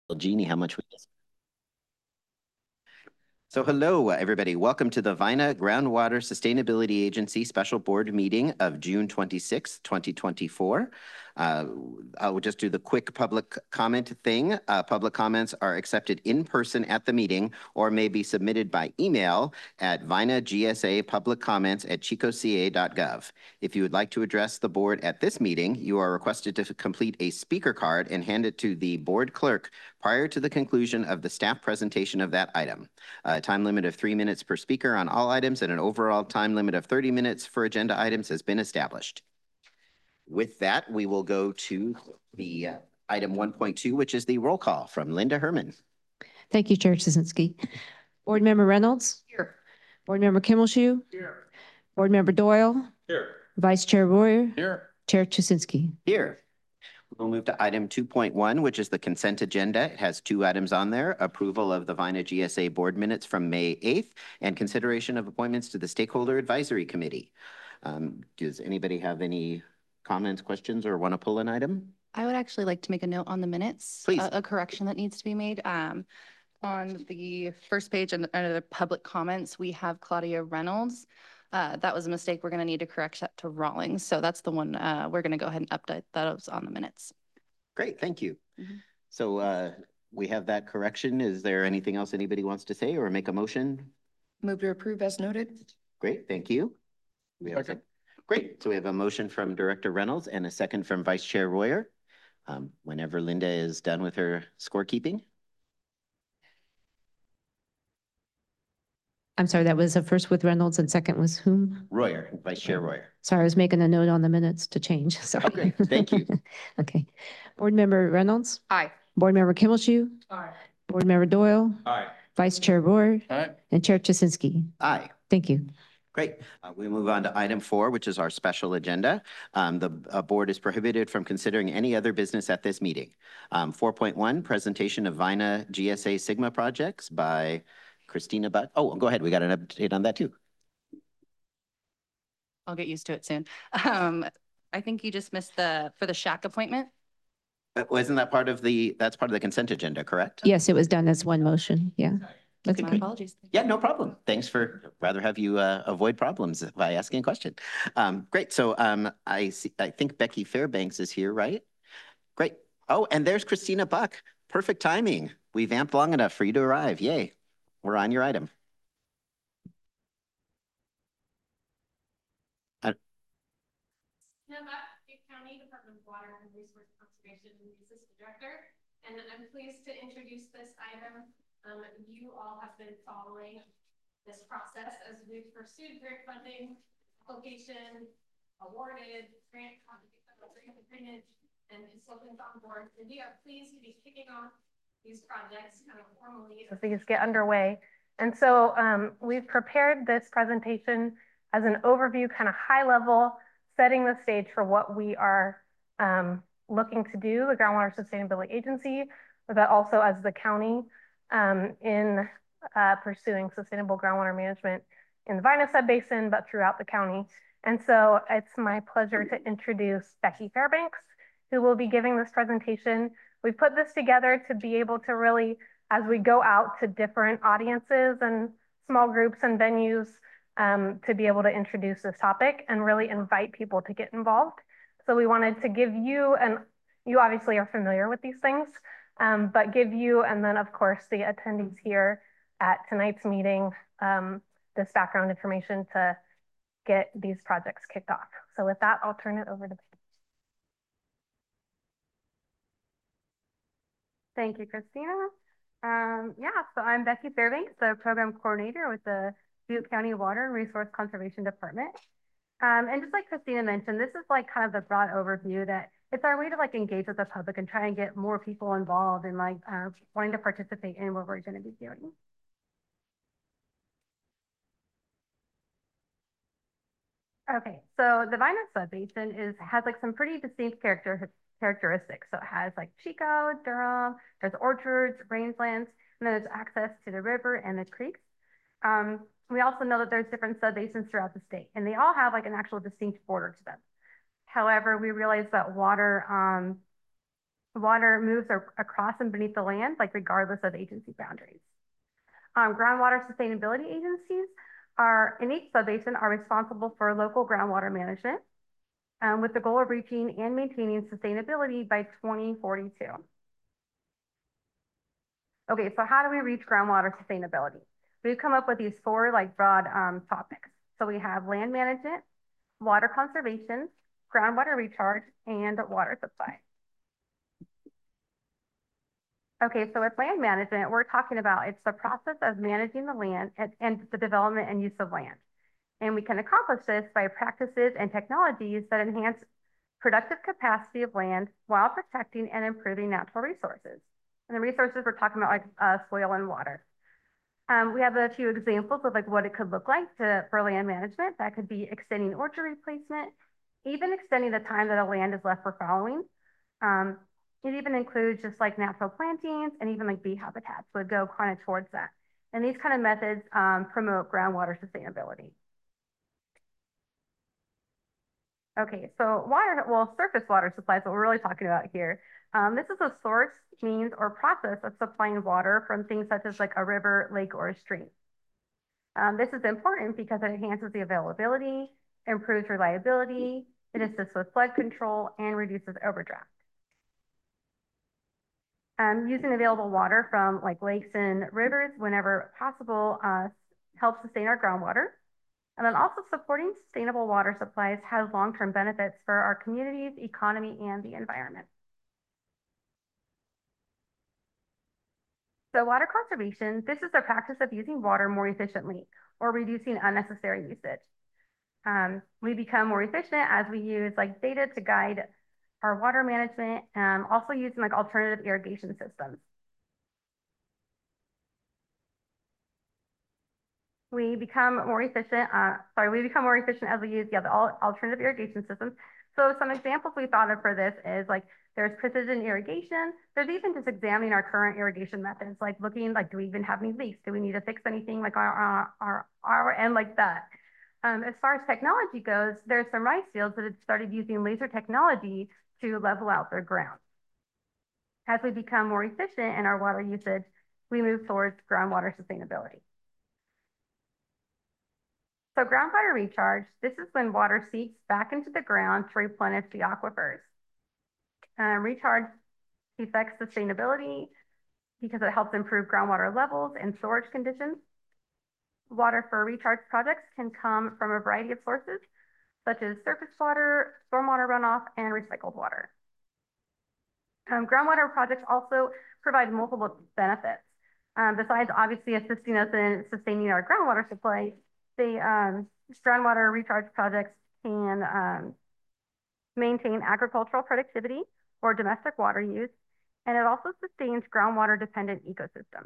Jeannie, how much we missed. So hello, everybody. Welcome to the VINA Groundwater Sustainability Agency Special Board Meeting of June 26th, 2024. I'll just do the quick public comment thing. Public comments are accepted in person at the meeting or may be submitted by email at vinagsapubliccomments@chicoca.gov. If you would like to address the board at this meeting, you are requested to complete a speaker card and hand it to the board clerk prior to the conclusion of the staff presentation of that item. A time limit of 3 minutes per speaker on all items and an overall time limit of 30 minutes for agenda items has been established. With that, we will go to the item 1.2, which is the roll call from Linda Herman. Thank you, Chair Chisinski. Board Member Reynolds? Here. Board Member Kimmelshue? Here. Board Member Doyle? Here. Vice Chair Royer? Here. Chair Chisinski. Here. We'll move to item 2.1, which is the consent agenda. It has 2 items on there: approval of the VINA GSA board minutes from May 8th and consideration of appointments to the Stakeholder Advisory Committee. Does anybody have any comments, questions, or want to pull an item? I would actually like to make a note on the minutes. Please. A correction that needs to be made. On the first page under the public comments, we have Claudia Reynolds. That was a mistake. We're going to need to correct that to Rawlings. So that's the one we're going to go ahead and update those on the minutes. Great, thank you. So we have that correction. Is there anything else anybody wants to say or make a motion? Move to approve as noted. Great, thank you. Great, so we have a motion from Director Reynolds and a second from Vice Chair Royer. Whenever Linda is done with her scorekeeping. I'm sorry, that was a first with Reynolds and second was whom? Royer, Vice Chair Royer. Sorry, I was making a note on the minutes to change. Sorry. Okay, thank you. Okay. Board Member Reynolds? Aye. Board Member Kimmelshue? Aye. Board Member Doyle? Aye. Vice Chair Royer? Aye. And Chair Chisinski. Aye. Thank you. Great. We move on to item 4, which is our special agenda. The board is prohibited from considering any other business at this meeting. 4.1, presentation of VINA GSA Sigma projects by Christina Buck. Oh, go ahead. We got an update on that too. I'll get used to it soon. I think you just missed for the shack appointment. Wasn't that that's part of the consent agenda, correct? Yes, it was done as one motion. Yeah. That's My okay. apologies. Yeah, no problem. Thanks for rather have you avoid problems by asking a question. Great. So I think Becky Fairbanks is here, right? Great. Oh, and there's Christina Buck. Perfect timing. We vamped long enough for you to arrive. Yay. We're on your item. County Department of Water and Resource Conservation Assistant Director, and I'm pleased to introduce this item. You all have been following this process as we've pursued grant funding, application, awarded, grant opinion, and consultants on board. And we are pleased to be kicking off these projects kind of formally as these get underway. And so we've prepared this presentation as an overview, kind of high level, setting the stage for what we are looking to do, the Groundwater Sustainability Agency, but also as the county in pursuing sustainable groundwater management in the VINA subbasin, but throughout the county. And so it's my pleasure to introduce Becky Fairbanks, who will be giving this presentation. We put this together to be able to really, as we go out to different audiences and small groups and venues, to be able to introduce this topic and really invite people to get involved. So we wanted to give you, and you obviously are familiar with these things, but give you, and then of course the attendees here at tonight's meeting, this background information to get these projects kicked off. So with that, I'll turn it over to Becky. Thank you, Christina. So I'm Becky Fairbanks, the program coordinator with the Butte County Water and Resource Conservation Department. And just like Christina mentioned, this is like kind of the broad overview that it's our way to like engage with the public and try and get more people involved and like wanting to participate in what we're going to be doing. Okay, so the VINA subbasin has like some pretty distinct characteristics. So it has like Chico, Durham, there's orchards, rangelands, and then there's access to the river and the creeks. We also know that there's different subbasins throughout the state, and they all have like an actual distinct border to them. However, we realize that water Water moves across and beneath the land, like regardless of agency boundaries. Groundwater sustainability agencies in each subbasin are responsible for local groundwater management, with the goal of reaching and maintaining sustainability by 2042. Okay, so how do we reach groundwater sustainability? We've come up with these four broad topics. So we have land management, water conservation, groundwater recharge, and water supply. Okay, so with land management, we're talking about it's the process of managing the land and the development and use of land. And we can accomplish this by practices and technologies that enhance productive capacity of land while protecting and improving natural resources. And the resources we're talking about soil and water. We have a few examples of what it could look like for land management. That could be extending orchard replacement, even extending the time that a land is left for fallowing. It even includes just natural plantings and even bee habitats would go kind of towards that. And these kind of methods promote groundwater sustainability. Okay, so surface water supply is what we're really talking about here. This is a source, means, or process of supplying water from things such as a river, lake, or a stream. This is important because it enhances the availability, improves reliability, it assists with flood control, and reduces overdraft. Using available water from lakes and rivers whenever possible helps sustain our groundwater. And then also supporting sustainable water supplies has long-term benefits for our communities, economy, and the environment. So water conservation, this is the practice of using water more efficiently or reducing unnecessary usage. We become more efficient as we use data to guide our water management, also using alternative irrigation systems. We become more efficient, as we use the alternative irrigation systems. So some examples we thought of for this is there's precision irrigation. There's even just examining our current irrigation methods, looking do we even have any leaks? Do we need to fix anything our end like that? As far as technology goes, there's some rice fields that have started using laser technology to level out their ground. As we become more efficient in our water usage, we move towards groundwater sustainability. So groundwater recharge, this is when water seeps back into the ground to replenish the aquifers. Recharge affects sustainability because it helps improve groundwater levels and storage conditions. Water for recharge projects can come from a variety of sources, such as surface water, stormwater runoff, and recycled water. Groundwater projects also provide multiple benefits. Besides obviously assisting us in sustaining our groundwater supply, the groundwater recharge projects can maintain agricultural productivity or domestic water use, and it also sustains groundwater dependent ecosystems.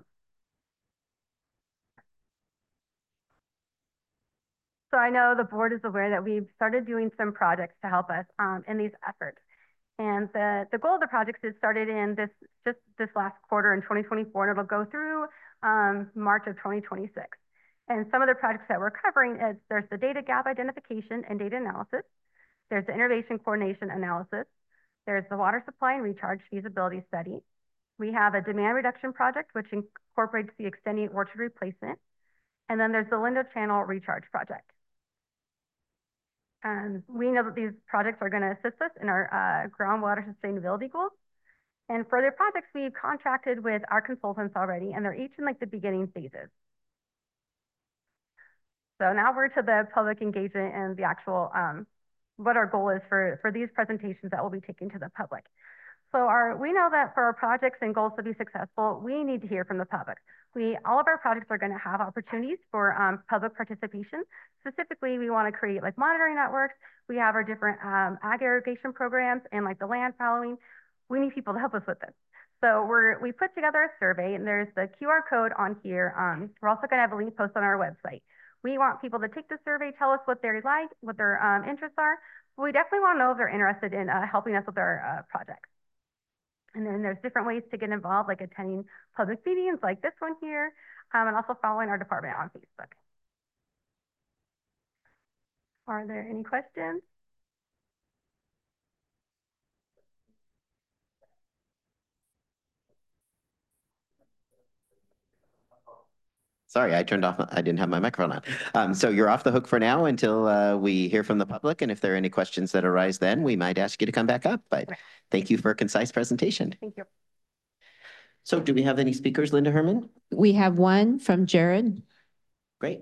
So I know the board is aware that we've started doing some projects to help us in these efforts. And the goal of the projects is started in this last quarter in 2024, and it'll go through March of 2026. And some of the projects that we're covering is there's the data gap identification and data analysis. There's the innovation coordination analysis. There's the water supply and recharge feasibility study. We have a demand reduction project, which incorporates the extending orchard replacement. And then there's the Lindo Channel recharge project. We know that these projects are going to assist us in our groundwater sustainability goals. And for their projects, we've contracted with our consultants already, and they're each in the beginning phases. So now we're to the public engagement and the actual, what our goal is for these presentations that we'll be taking to the public. So we know that for our projects and goals to be successful, we need to hear from the public. All of our projects are going to have opportunities for public participation. Specifically, we want to create monitoring networks. We have our different ag irrigation programs and the land following. We need people to help us with this. So we put together a survey, and there's the QR code on here. We're also going to have a link post on our website. We want people to take the survey, tell us what they like, what their interests are. But we definitely want to know if they're interested in helping us with our projects. And then there's different ways to get involved, like attending public meetings like this one here, and also following our department on Facebook. Are there any questions? Sorry, I didn't have my microphone on. So you're off the hook for now until we hear from the public. And if there are any questions that arise then, we might ask you to come back up. But thank you for a concise presentation. Thank you. So do we have any speakers, Linda Herman? We have one from Jared. Great.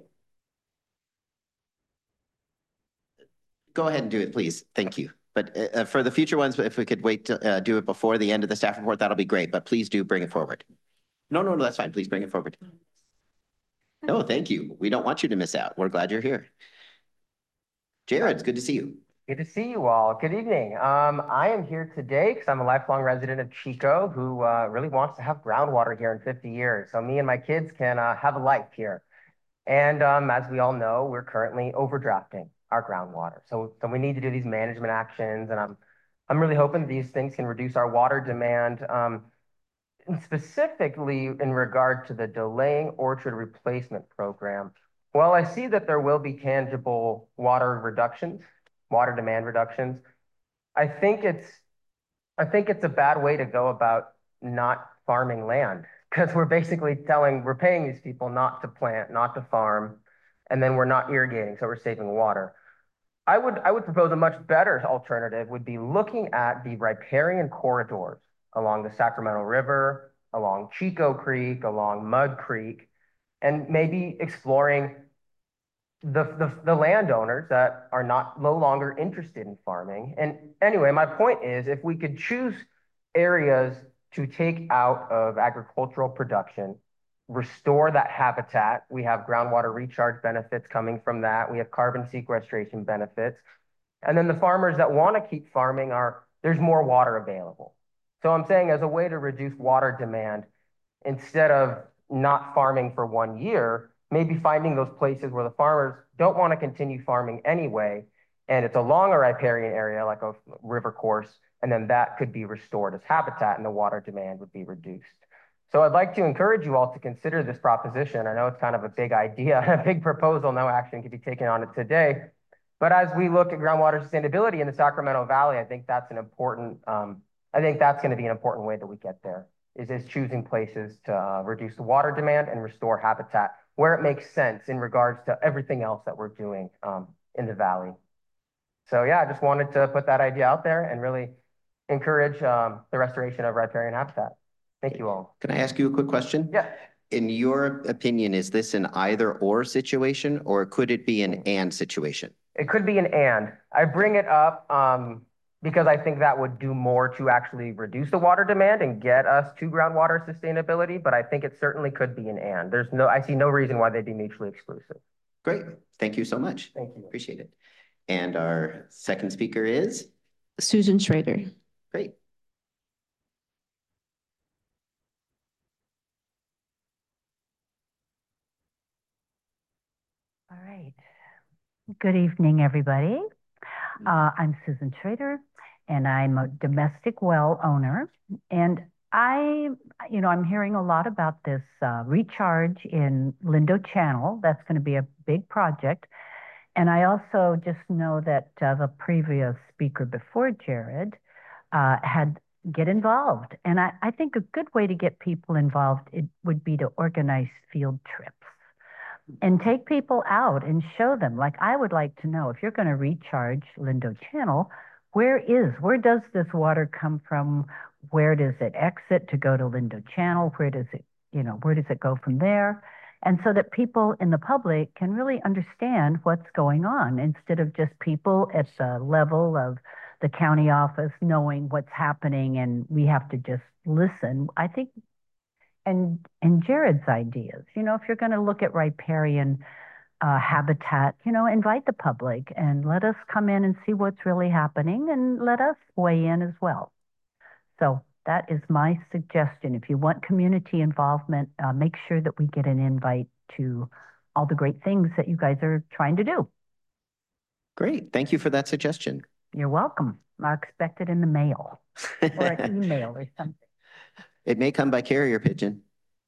Go ahead and do it, please. Thank you. But for the future ones, if we could wait to do it before the end of the staff report, that'll be great. But please do bring it forward. No, that's fine. Please bring it forward. No, thank you. We don't want you to miss out. We're glad you're here. Jared, it's good to see you. Good to see you all. Good evening. I am here today because I'm a lifelong resident of Chico who really wants to have groundwater here in 50 years. So me and my kids can have a life here. And as we all know, we're currently overdrafting our groundwater. So we need to do these management actions. And I'm really hoping these things can reduce our water demand. And specifically in regard to the Delaying Orchard Replacement Program, while I see that there will be tangible water demand reductions, I think it's a bad way to go about not farming land, because we're basically we're paying these people not to plant, not to farm, and then we're not irrigating, so we're saving water. I would propose a much better alternative would be looking at the riparian corridors along the Sacramento River, along Chico Creek, along Mud Creek, and maybe exploring the landowners that are no longer interested in farming. And anyway, my point is, if we could choose areas to take out of agricultural production, restore that habitat, we have groundwater recharge benefits coming from that, we have carbon sequestration benefits, and then the farmers that want to keep farming there's more water available. So I'm saying as a way to reduce water demand, instead of not farming for 1 year, maybe finding those places where the farmers don't want to continue farming anyway, and it's along a riparian area like a river course, and then that could be restored as habitat and the water demand would be reduced. So I'd like to encourage you all to consider this proposition. I know it's kind of a big idea, a big proposal, no action can be taken on it today. But as we look at groundwater sustainability in the Sacramento Valley, I think that's going to be an important way that we get there, is choosing places to reduce the water demand and restore habitat where it makes sense in regards to everything else that we're doing in the Valley. So yeah, I just wanted to put that idea out there and really encourage the restoration of riparian habitat. Thank you all. Can I ask you a quick question? Yeah. In your opinion, is this an either or situation, or could it be an and situation? It could be an and. I bring it up because I think that would do more to actually reduce the water demand and get us to groundwater sustainability, but I think it certainly could be an and. I see no reason why they'd be mutually exclusive. Great. Thank you so much. Thank you. Appreciate it. And our second speaker is? Susan Schrader. Great. All right. Good evening, everybody. I'm Susan Schrader, and I'm a domestic well owner. And I'm hearing a lot about this recharge in Lindo Channel. That's going to be a big project. And I also just know that the previous speaker before Jared had get involved. And I think a good way to get people involved, it would be to organize field trips and take people out and show them. Like, I would like to know, if you're going to recharge Lindo Channel, where does this water come from? Where does it exit to go to Lindo Channel? Where does it go from there? And so that people in the public can really understand what's going on, instead of just people at the level of the county office knowing what's happening and we have to just listen. I think, and Jared's ideas, if you're going to look at riparian habitat, invite the public and let us come in and see what's really happening and let us weigh in as well. So that is my suggestion. If you want community involvement, make sure that we get an invite to all the great things that you guys are trying to do. Great. Thank you for that suggestion. You're welcome. I'll expect it in the mail or an email or something. It may come by carrier pigeon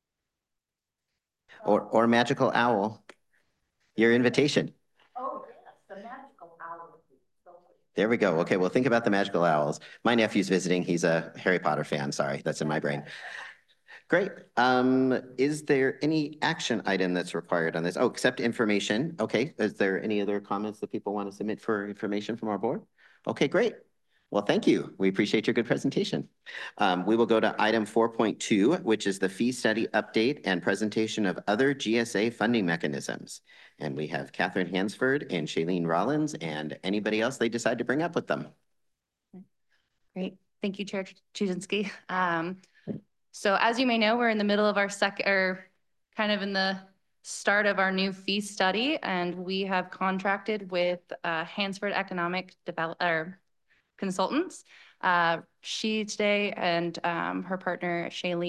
or magical owl. Your invitation. Oh, yes, the magical owl. There we go. Okay, well, think about the magical owls. My nephew's visiting. He's a Harry Potter fan. Sorry, that's in my brain. Great. Is there any action item that's required on this? Oh, accept information. Okay. Is there any other comments that people want to submit for information from our board? Okay, great. Well, thank you. We appreciate your good presentation. We will go to item 4.2, which is the fee study update and presentation of other GSA funding mechanisms. And we have Catherine Hansford and Shailene Rollins and anybody else they decide to bring up with them. Great. Thank you, Chair Chizinski. So as you may know, we're in the middle of our kind of in the start of our new fee study, and we have contracted with Hansford Economic Consultants. She today and her partner,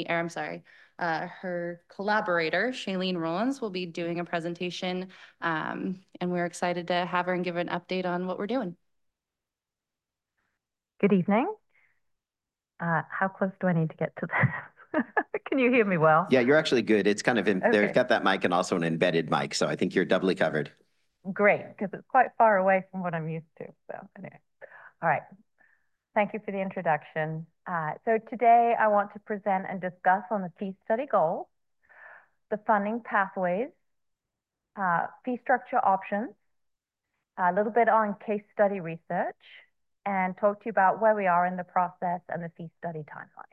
her collaborator, Shailene Rollins, will be doing a presentation, and we're excited to have her and give an update on what we're doing. Good evening. How close do I need to get to this? Can you hear me well? Yeah, you're actually good. It's kind of Okay. they've got that mic and also an embedded mic, so I think you're doubly covered. Great, because it's quite far away from what I'm used to. So anyway, all right. Thank you for the introduction. So today I want to present and discuss on the fee study goals, the funding pathways, fee structure options, a little bit on case study research, and talk to you about where we are in the process and the fee study timeline.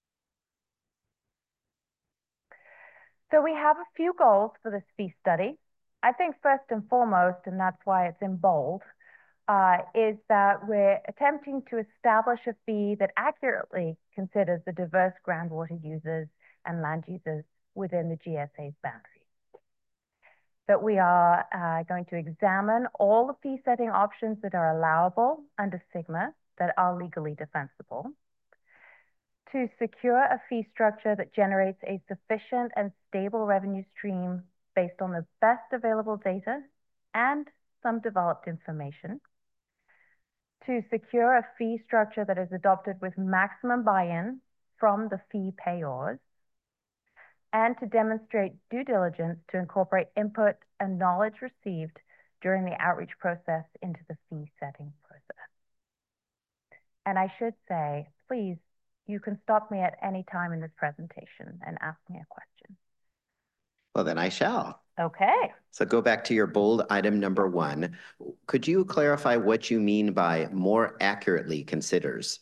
So we have a few goals for this fee study. I think first and foremost, and that's why it's in bold, is that we're attempting to establish a fee that accurately considers the diverse groundwater users and land users within the GSA's boundaries. That we are going to examine all the fee setting options that are allowable under SGMA that are legally defensible, to secure a fee structure that generates a sufficient and stable revenue stream based on the best available data and some developed information, to secure a fee structure that is adopted with maximum buy-in from the fee payors, and to demonstrate due diligence to incorporate input and knowledge received during the outreach process into the fee setting process. And I should say, please, you can stop me at any time in this presentation and ask me a question. Well, then I shall. Okay. So go back to your bold item number 1. Could you clarify what you mean by more accurately considers?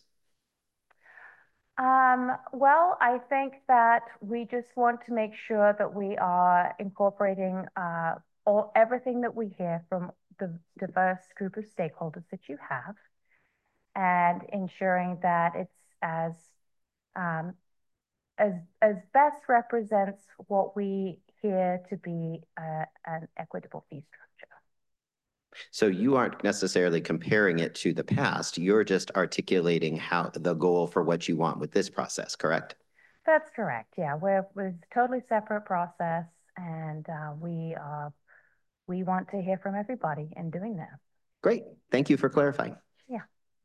Well, I think that we just want to make sure that we are incorporating everything that we hear from the diverse group of stakeholders that you have, and ensuring that it's as best represents what we hear to be an equitable fee structure. So you aren't necessarily comparing it to the past. You're just articulating how the goal for what you want with this process, correct? That's correct. Yeah, we're a totally separate process, and we want to hear from everybody in doing that. Great. Thank you for clarifying. Yeah.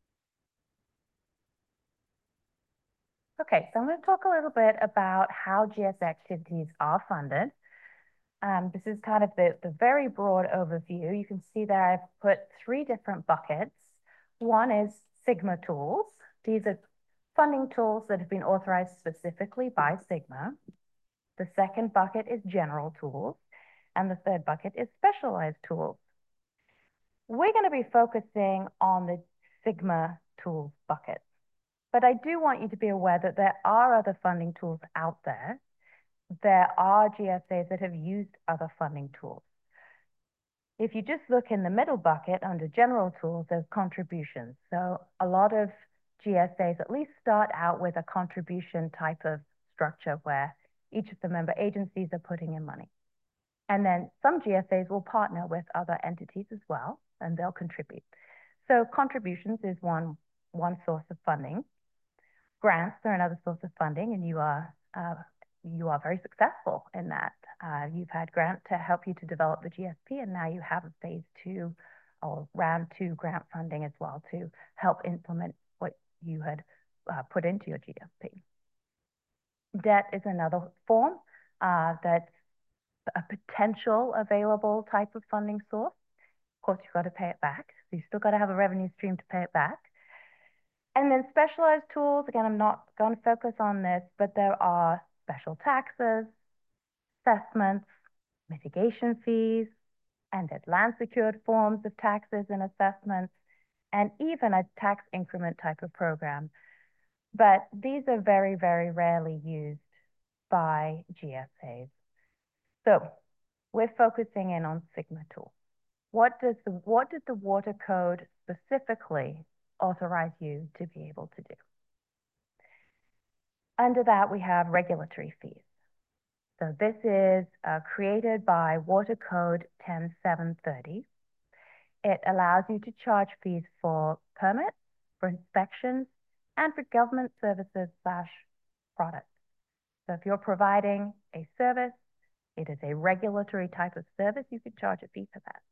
Okay, so I'm going to talk a little bit about how GS activities are funded. This is kind of the very broad overview. You can see that I've put 3 different buckets. One is SGMA tools. These are funding tools that have been authorized specifically by SGMA. The second bucket is general tools, and the third bucket is specialized tools. We're going to be focusing on the SGMA tools bucket, but I do want you to be aware that there are other funding tools out there. There are GSAs that have used other funding tools. If you just look in the middle bucket under general tools, there's contributions. So a lot of GSAs at least start out with a contribution type of structure where each of the member agencies are putting in money. And then some GSAs will partner with other entities as well, and they'll contribute. So contributions is one source of funding. Grants are another source of funding, and you are very successful in that. You've had grant to help you to develop the GSP, and now you have a phase 2 or round 2 grant funding as well to help implement what you had put into your GSP. Debt is another form that's a potential available type of funding source. Of course, you've got to pay it back. So you've still got to have a revenue stream to pay it back. And then specialized tools, again, I'm not going to focus on this, but there are special taxes, assessments, mitigation fees, and there's land secured forms of taxes and assessments, and even a tax increment type of program. But these are very, very rarely used by GSAs. So we're focusing in on Sigma tool. What did the Water Code specifically authorize you to be able to do? Under that, we have regulatory fees. So this is created by Water Code 10730. It allows you to charge fees for permits, for inspections, and for government services / products. So if you're providing a service, it is a regulatory type of service, you could charge a fee for that.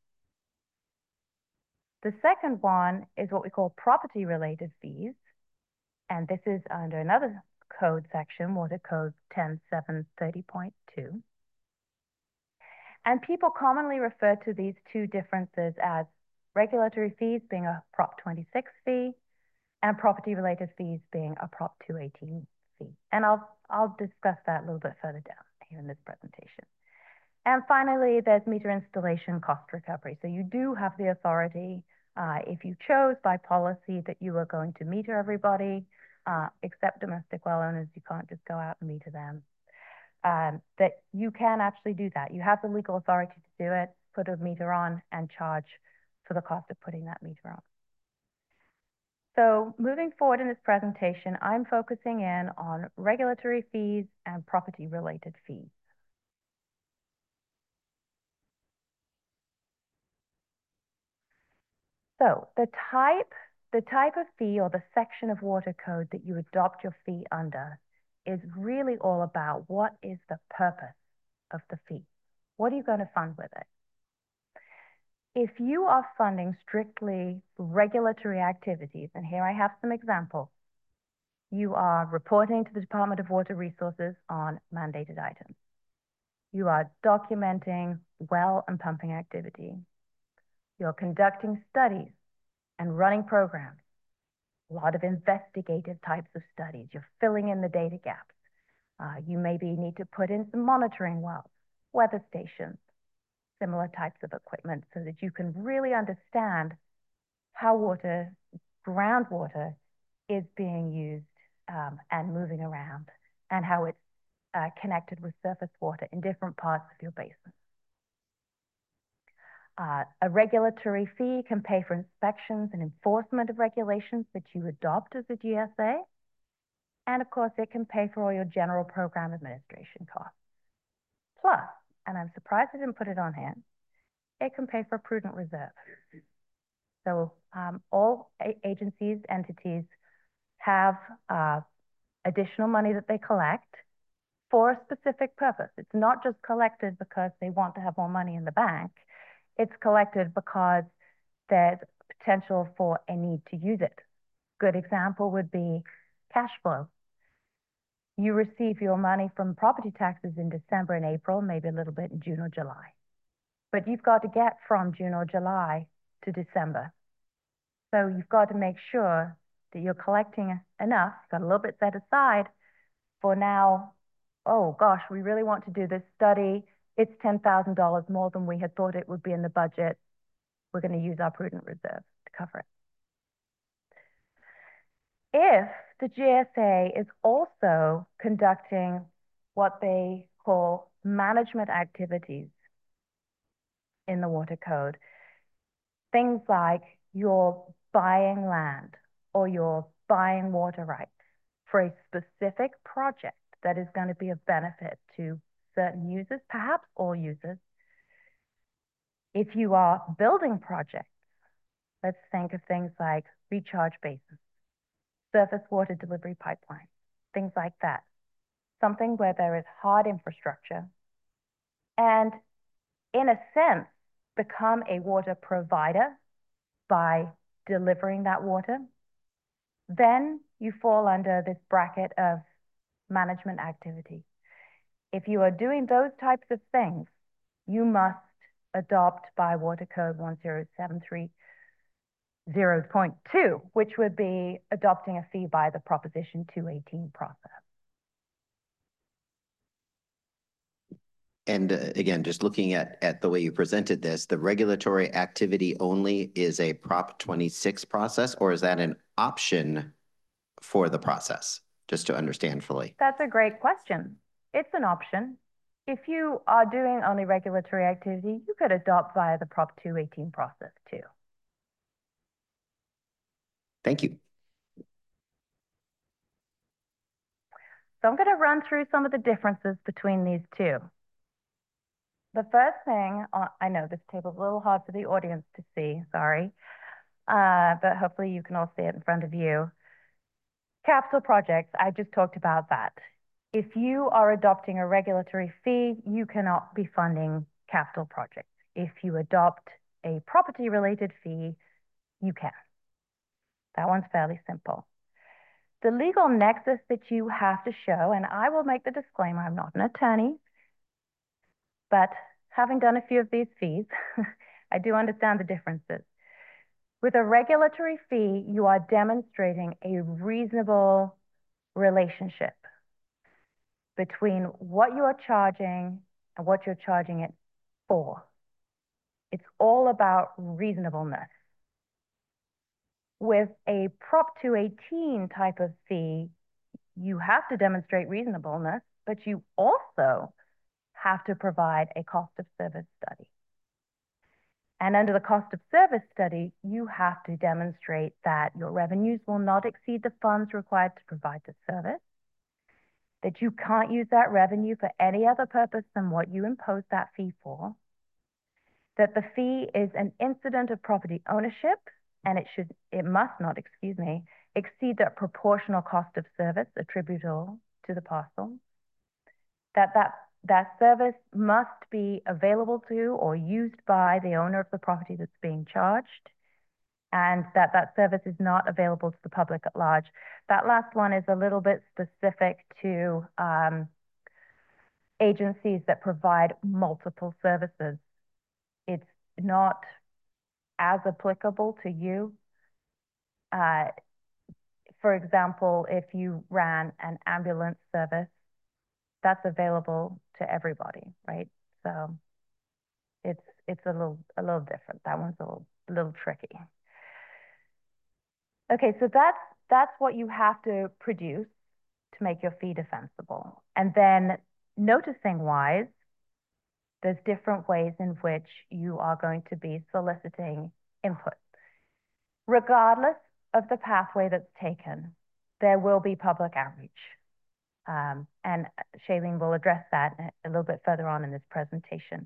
The second one is what we call property-related fees, and this is under another code section, Water Code 10730.2. And people commonly refer to these two differences as regulatory fees being a Prop 26 fee and property-related fees being a Prop 218 fee. And I'll discuss that a little bit further down here in this presentation. And finally, there's meter installation cost recovery. So you do have the authority, if you chose by policy that you are going to meter everybody, except domestic well owners, you can't just go out and meter them. That you can actually do that. You have the legal authority to do it, put a meter on and charge for the cost of putting that meter on. So moving forward in this presentation, I'm focusing in on regulatory fees and property-related fees. So the type of fee or the section of Water Code that you adopt your fee under is really all about what is the purpose of the fee. What are you going to fund with it? If you are funding strictly regulatory activities, and here I have some examples, you are reporting to the Department of Water Resources on mandated items. You are documenting well and pumping activity. You're conducting studies and running programs. A lot of investigative types of studies. You're filling in the data gaps. You maybe need to put in some monitoring wells, weather stations, similar types of equipment so that you can really understand how groundwater is being used and moving around and how it's connected with surface water in different parts of your basin. A regulatory fee can pay for inspections and enforcement of regulations that you adopt as a GSA. And of course, it can pay for all your general program administration costs. Plus, and I'm surprised I didn't put it on hand, it can pay for prudent reserve. So all agencies, entities have additional money that they collect for a specific purpose. It's not just collected because they want to have more money in the bank. It's collected because there's potential for a need to use it. Good example would be cash flow. You receive your money from property taxes in December and April, maybe a little bit in June or July. But you've got to get from June or July to December. So you've got to make sure that you're collecting enough, got a little bit set aside for now, oh gosh, we really want to do this study. It's $10,000 more than we had thought it would be in the budget. We're going to use our prudent reserve to cover it. If the GSA is also conducting what they call management activities in the Water Code, things like you're buying land or you're buying water rights for a specific project that is going to be of benefit to certain users, perhaps all users. If you are building projects, let's think of things like recharge basins, surface water delivery pipelines, things like that. Something where there is hard infrastructure and, in a sense, become a water provider by delivering that water, then you fall under this bracket of management activity. If you are doing those types of things, you must adopt by Water Code 10730.2, which would be adopting a fee by the Proposition 218 process. And again, just looking at the way you presented this, the regulatory activity only is a Prop 26 process, or is that an option for the process? Just to understand fully. That's a great question. It's an option. If you are doing only regulatory activity, you could adopt via the Prop 218 process too. Thank you. So I'm going to run through some of the differences between these two. The first thing, I know this table's a little hard for the audience to see, sorry, but hopefully you can all see it in front of you. Capital projects, I just talked about that. If you are adopting a regulatory fee, you cannot be funding capital projects. If you adopt a property-related fee, you can. That one's fairly simple. The legal nexus that you have to show, and I will make the disclaimer, I'm not an attorney, but having done a few of these fees, I do understand the differences. With a regulatory fee, you are demonstrating a reasonable relationship between what you are charging and what you're charging it for. It's all about reasonableness. With a Prop 218 type of fee, you have to demonstrate reasonableness, but you also have to provide a cost of service study. And under the cost of service study, you have to demonstrate that your revenues will not exceed the funds required to provide the service, that you can't use that revenue for any other purpose than what you imposed that fee for, that the fee is an incident of property ownership, and it must not, exceed the proportional cost of service attributable to the parcel, that service must be available to or used by the owner of the property that's being charged, and that service is not available to the public at large. That last one is a little bit specific to agencies that provide multiple services. It's not as applicable to you. For example, if you ran an ambulance service, that's available to everybody, right? So it's a little different. That one's a little tricky. Okay, so that's what you have to produce to make your fee defensible. And then noticing wise, there's different ways in which you are going to be soliciting input. Regardless of the pathway that's taken, there will be public outreach. And Shailene will address that a little bit further on in this presentation.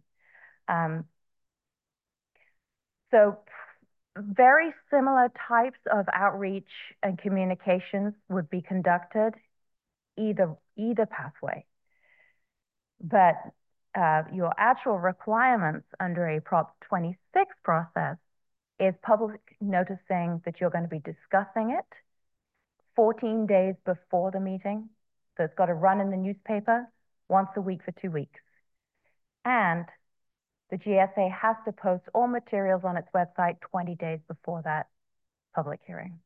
So very similar types of outreach and communications would be conducted either pathway. But your actual requirements under a Prop 26 process is public noticing that you're going to be discussing it 14 days before the meeting. So it's got to run in the newspaper once a week for 2 weeks. And the GSA has to post all materials on its website 20 days before that public hearing.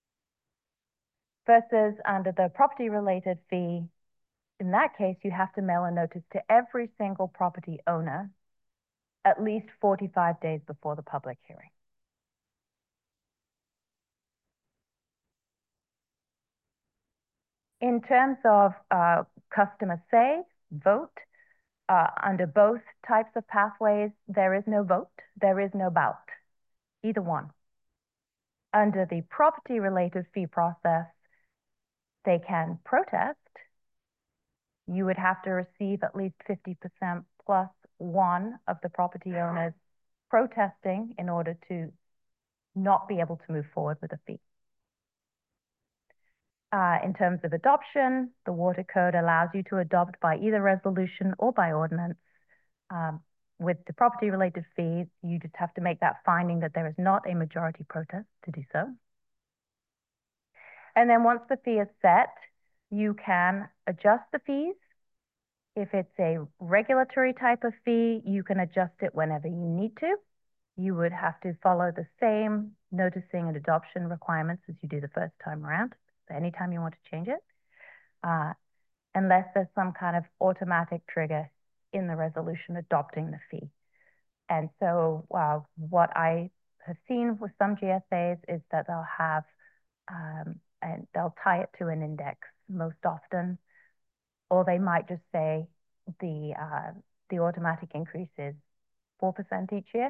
Versus under the property-related fee, in that case, you have to mail a notice to every single property owner at least 45 days before the public hearing. In terms of customer say, vote, under both types of pathways, there is no vote, there is no ballot, either one. Under the property-related fee process, they can protest. You would have to receive at least 50% plus one of the property owners protesting in order to not be able to move forward with a fee. In terms of adoption, the Water Code allows you to adopt by either resolution or by ordinance. With the property-related fees, you just have to make that finding that there is not a majority protest to do so. And then once the fee is set, you can adjust the fees. If it's a regulatory type of fee, you can adjust it whenever you need to. You would have to follow the same noticing and adoption requirements as you do the first time around. So anytime you want to change it, unless there's some kind of automatic trigger in the resolution adopting the fee. And so what I have seen with some GSAs is that they'll have, and they'll tie it to an index most often, or they might just say the automatic increase is 4% each year.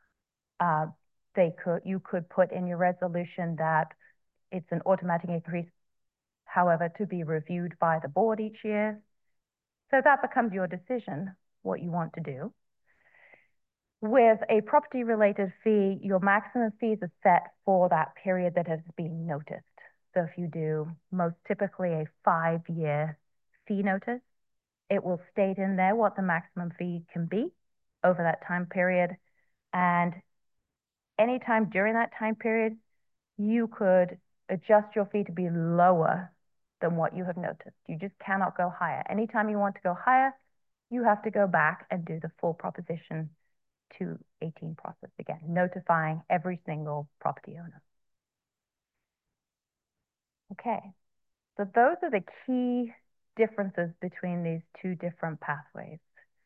You could put in your resolution that it's an automatic increase, however, to be reviewed by the board each year. So that becomes your decision, what you want to do. With a property-related fee, your maximum fees are set for that period that has been noticed. So if you do most typically a 5-year fee notice, it will state in there what the maximum fee can be over that time period. And anytime during that time period, you could adjust your fee to be lower than what you have noticed. You just cannot go higher. Anytime you want to go higher, you have to go back and do the full Proposition 218 process again, notifying every single property owner. Okay, so those are the key differences between these two different pathways.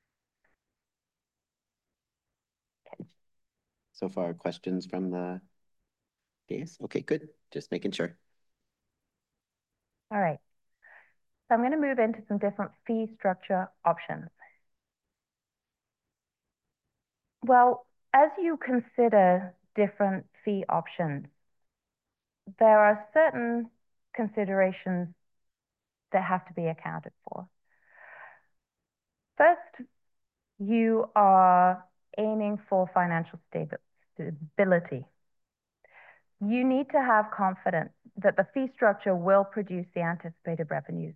Okay. So far, questions from the dais? Okay, good. Just making sure. All right. So I'm going to move into some different fee structure options. Well, as you consider different fee options, there are certain considerations that have to be accounted for. First, you are aiming for financial stability. You need to have confidence that the fee structure will produce the anticipated revenues.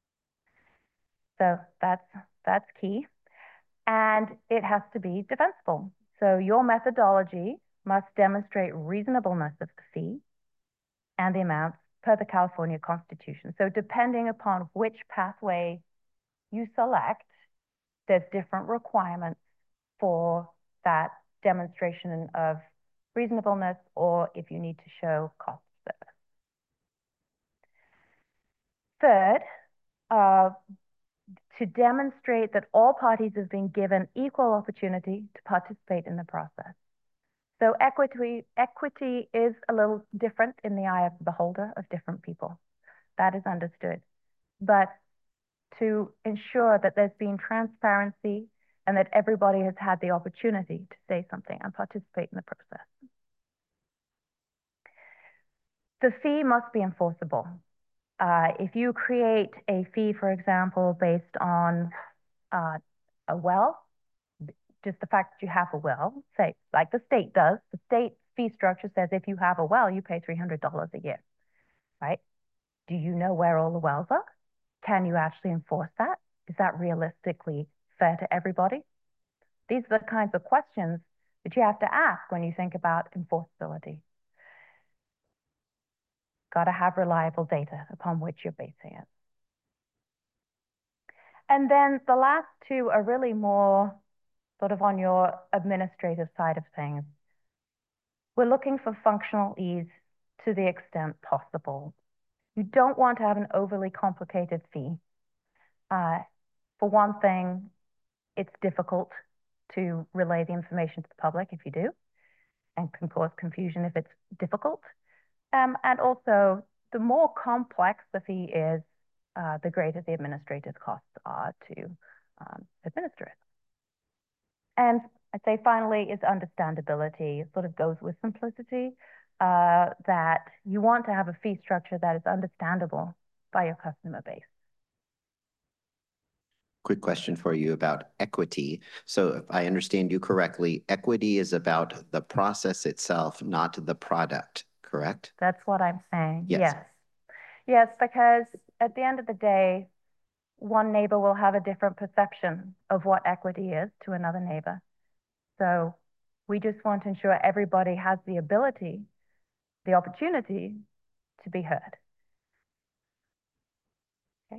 So that's key. And it has to be defensible. So your methodology must demonstrate reasonableness of the fee and the amounts per the California Constitution. So depending upon which pathway you select, there's different requirements for that demonstration of reasonableness, or if you need to show cost of service. Third, to demonstrate that all parties have been given equal opportunity to participate in the process. So equity is a little different in the eye of the beholder of different people. That is understood. But to ensure that there's been transparency and that everybody has had the opportunity to say something and participate in the process. The fee must be enforceable. If you create a fee, for example, based on a well, just the fact that you have a well, say, like the state does, the state fee structure says if you have a well, you pay $300 a year, right? Do you know where all the wells are? Can you actually enforce that? Is that realistically fair to everybody? These are the kinds of questions that you have to ask when you think about enforceability. Got to have reliable data upon which you're basing it. And then the last two are really more sort of on your administrative side of things. We're looking for functional ease to the extent possible. You don't want to have an overly complicated fee. For one thing, it's difficult to relay the information to the public if you do, and can cause confusion if it's difficult. And also, the more complex the fee is, the greater the administrative costs are to administer it. And I'd say finally is understandability. It sort of goes with simplicity, that you want to have a fee structure that is understandable by your customer base. Quick question for you about equity. So if I understand you correctly, equity is about the process itself, not the product, correct? That's what I'm saying. Yes. Yes, because at the end of the day, one neighbor will have a different perception of what equity is to another neighbor. So we just want to ensure everybody has the ability, the opportunity to be heard. Okay.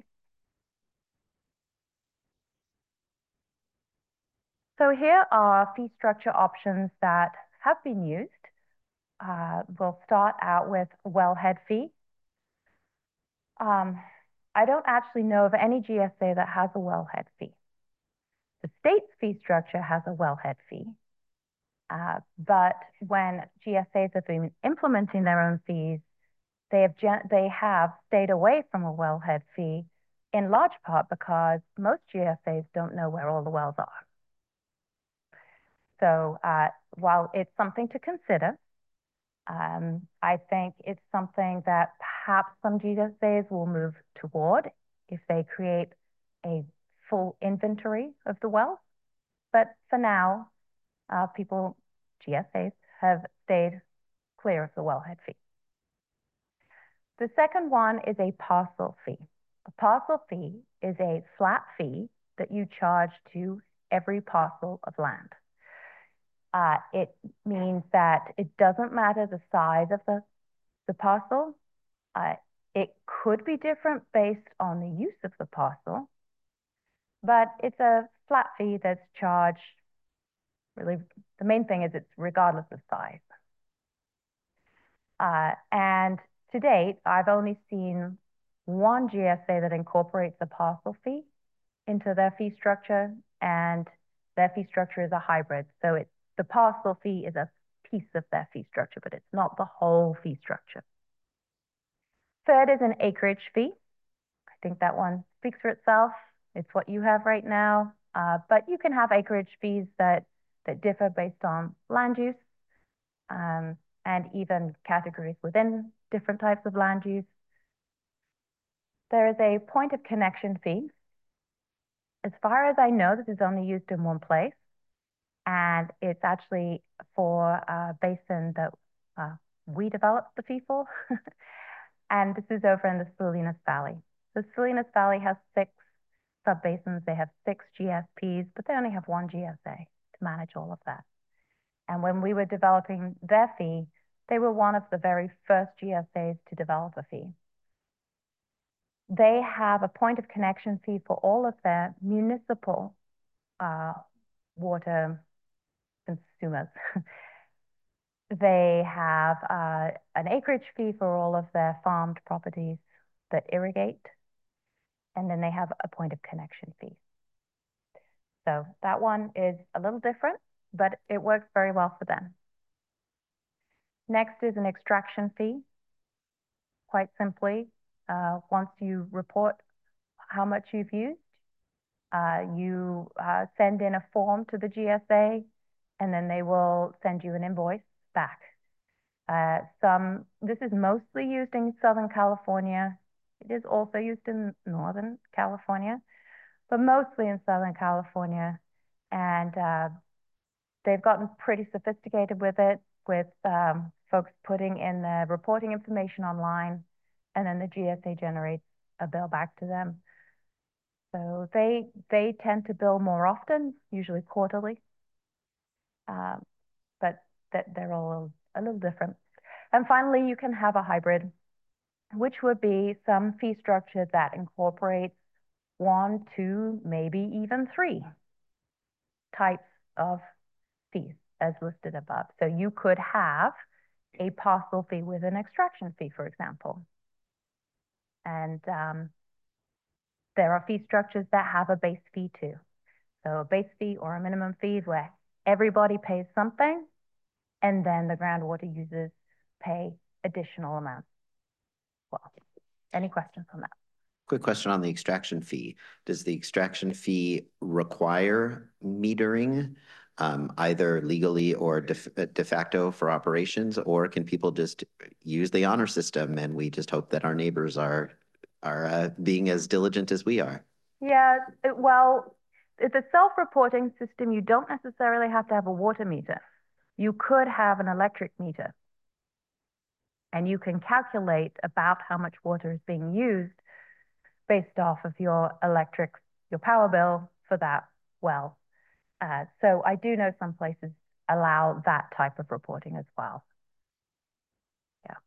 So here are fee structure options that have been used. We'll start out with wellhead fee. I don't actually know of any GSA that has a wellhead fee. The state's fee structure has a wellhead fee. But when GSAs have been implementing their own fees, they have stayed away from a wellhead fee, in large part because most GSAs don't know where all the wells are. So while it's something to consider, I think it's something that perhaps some GSAs will move toward if they create a full inventory of the wells. But for now, GSAs have stayed clear of the wellhead fee. The second one is a parcel fee. A parcel fee is a flat fee that you charge to every parcel of land. It means that it doesn't matter the size of the parcel. It could be different based on the use of the parcel, but it's a flat fee that's charged. Really, the main thing is it's regardless of size. And to date, I've only seen one GSA that incorporates a parcel fee into their fee structure, and their fee structure is a hybrid. So the parcel fee is a piece of their fee structure, but it's not the whole fee structure. Third is an acreage fee. I think that one speaks for itself. It's what you have right now, but you can have acreage fees that differ based on land use, and even categories within different types of land use. There is a point of connection fee. As far as I know, this is only used in one place, and it's actually for a basin that we developed the fee for. And this is over in the Salinas Valley. The Salinas Valley has 6 subbasins. They have 6 GSPs, but they only have 1 GSA to manage all of that. And when we were developing their fee, they were one of the very first GSAs to develop a fee. They have a point of connection fee for all of their municipal water consumers. They have an acreage fee for all of their farmed properties that irrigate, and then they have a point of connection fee. So that one is a little different, but it works very well for them. Next is an extraction fee. Quite simply, once you report how much you've used, you send in a form to the GSA, and then they will send you an invoice back. This is mostly used in Southern California. It is also used in Northern California, but mostly in Southern California. And they've gotten pretty sophisticated with it, with folks putting in their reporting information online, and then the GSA generates a bill back to them. So they tend to bill more often, usually quarterly, but they're all a little different. And finally, you can have a hybrid, which would be some fee structure that incorporates 1, 2, maybe even 3 types of fees as listed above. So you could have a parcel fee with an extraction fee, for example. And there are fee structures that have a base fee too. So a base fee or a minimum fee where everybody pays something, and then the groundwater users pay additional amounts. Well, any questions on that? Quick question on the extraction fee. Does the extraction fee require metering, either legally or de facto for operations, or can people just use the honor system and we just hope that our neighbors are being as diligent as we are? Yeah, well, the self-reporting system, you don't necessarily have to have a water meter. You could have an electric meter, and you can calculate about how much water is being used based off of your power bill for that well. So I do know some places allow that type of reporting as well. Yeah.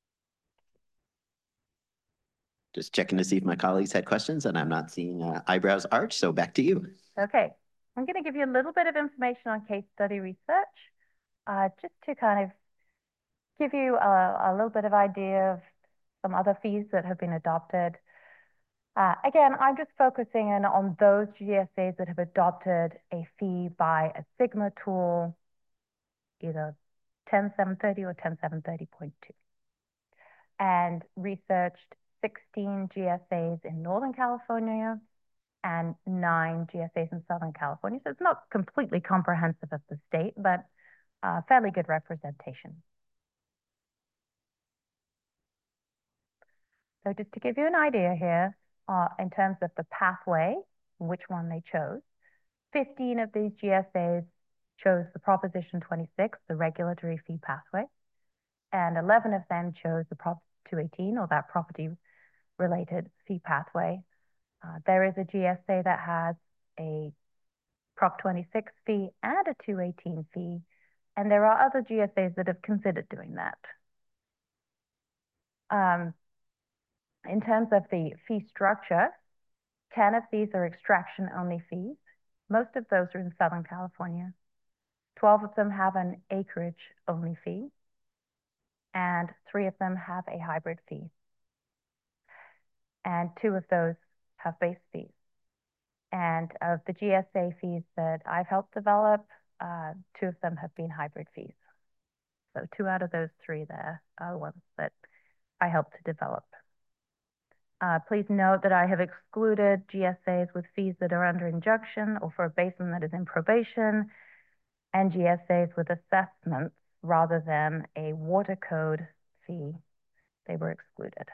Just checking to see if my colleagues had questions, and I'm not seeing eyebrows arch, so back to you. Okay, I'm going to give you a little bit of information on case study research, just to kind of give you a little bit of idea of some other fees that have been adopted. Again, I'm just focusing in on those GSAs that have adopted a fee by a Sigma tool, either 10730 or 10730.2, and researched 16 GSAs in Northern California and 9 GSAs in Southern California. So it's not completely comprehensive of the state, but fairly good representation. So just to give you an idea here, in terms of the pathway, which one they chose, 15 of these GSAs chose the Proposition 26, the regulatory fee pathway, and 11 of them chose the Prop 218, or that property-related fee pathway. There is a GSA that has a Prop 26 fee and a 218 fee, and there are other GSAs that have considered doing that. In terms of the fee structure, 10 of these are extraction-only fees. Most of those are in Southern California. 12 of them have an acreage-only fee, and 3 of them have a hybrid fee. And 2 of those have base fees. And of the GSA fees that I've helped develop, 2 of them have been hybrid fees. So 2 out of those 3 there are the ones that I helped to develop. Please note that I have excluded GSAs with fees that are under injunction or for a basin that is in probation, and GSAs with assessments rather than a water code fee. They were excluded.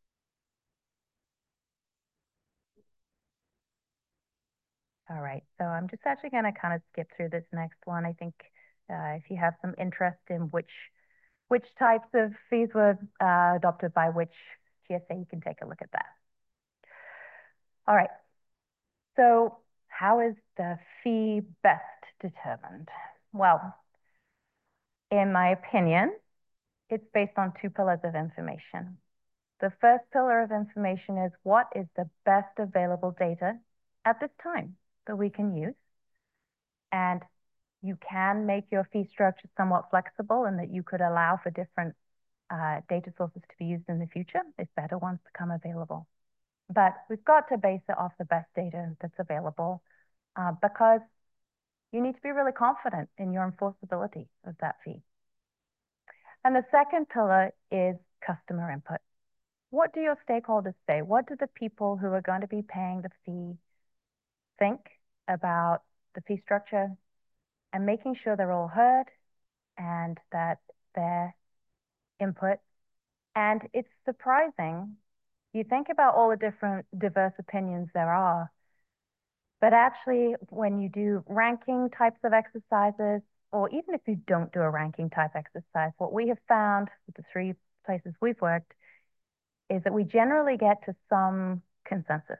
All right, so I'm just actually going to kind of skip through this next one. I think if you have some interest in which types of fees were adopted by which GSA, you can take a look at that. All right, so how is the fee best determined? Well, in my opinion, it's based on 2 pillars of information. The first pillar of information is what is the best available data at this time that we can use. And you can make your fee structure somewhat flexible in that you could allow for different data sources to be used in the future if better ones become available. But we've got to base it off the best data that's available because you need to be really confident in your enforceability of that fee. And the second pillar is customer input. What do your stakeholders say? What do the people who are going to be paying the fee think about the fee structure, and making sure they're all heard and that their input. And it's surprising. You think about all the different diverse opinions there are, but actually when you do ranking types of exercises, or even if you don't do a ranking type exercise, what we have found with the 3 places we've worked is that we generally get to some consensus.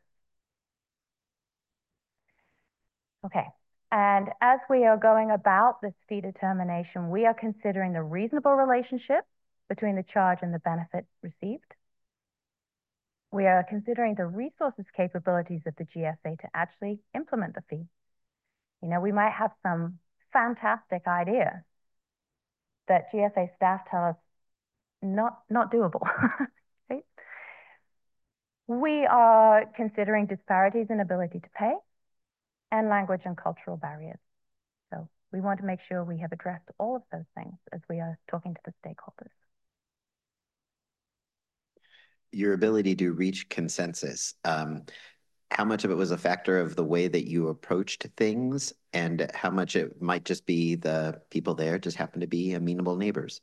Okay, and as we are going about this fee determination, we are considering the reasonable relationship between the charge and the benefit received. We are considering the resources capabilities of the GSA to actually implement the fee. You know, we might have some fantastic idea that GSA staff tell us not doable. Right? We are considering disparities in ability to pay and language and cultural barriers. So we want to make sure we have addressed all of those things as we are talking to the stakeholders. Your ability to reach consensus, how much of it was a factor of the way that you approached things, and how much it might just be the people there just happen to be amenable neighbors?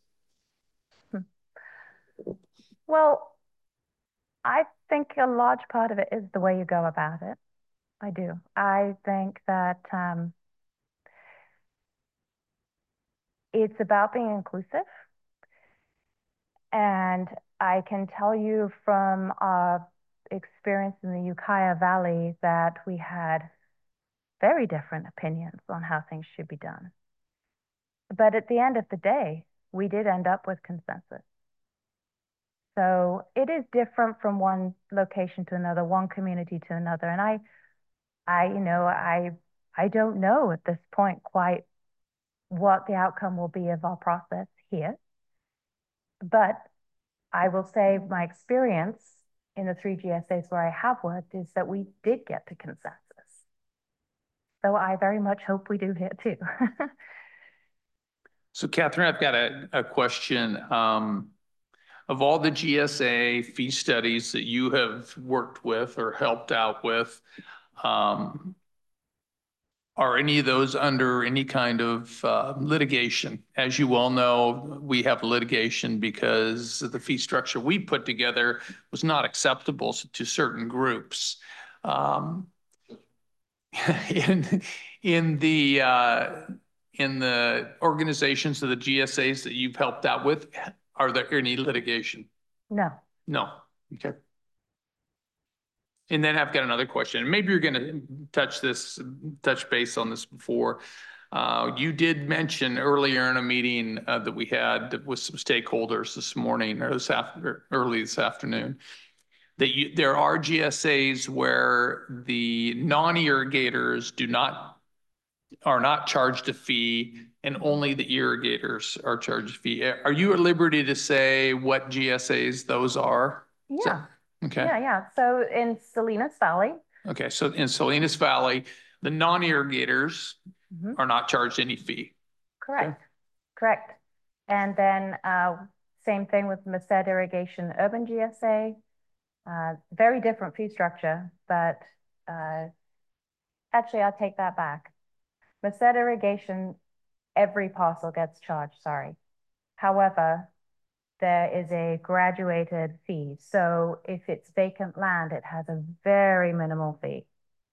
Well, I think a large part of it is the way you go about it. I do. I think that it's about being inclusive. And I can tell you from our experience in the Ukiah Valley that we had very different opinions on how things should be done. But at the end of the day, we did end up with consensus. So it is different from one location to another, one community to another. And I don't know at this point quite what the outcome will be of our process here. But I will say my experience in the 3 GSAs where I have worked is that we did get to consensus. So I very much hope we do here too. So Catherine, I've got a question. Of all the GSA fee studies that you have worked with or helped out with, are any of those under any kind of litigation? As you well know, we have litigation because the fee structure we put together was not acceptable to certain groups. In the organizations of the GSAs that you've helped out with, are there any litigation? No. No. Okay. And then I've got another question. Maybe you're going to touch base on this before. You did mention earlier in a meeting that we had with some stakeholders this morning or early this afternoon that there are GSAs where the non-irrigators are not charged a fee and only the irrigators are charged a fee. Are you at liberty to say what GSAs those are? Yeah. Okay. Yeah. So in Salinas Valley. Okay. So in Salinas Valley, the non-irrigators are not charged any fee. Correct. Okay. Correct. And then same thing with Merced Irrigation Urban GSA. Very different fee structure, but actually I'll take that back. Merced Irrigation, every parcel gets charged, sorry. However, there is a graduated fee. So if it's vacant land, it has a very minimal fee.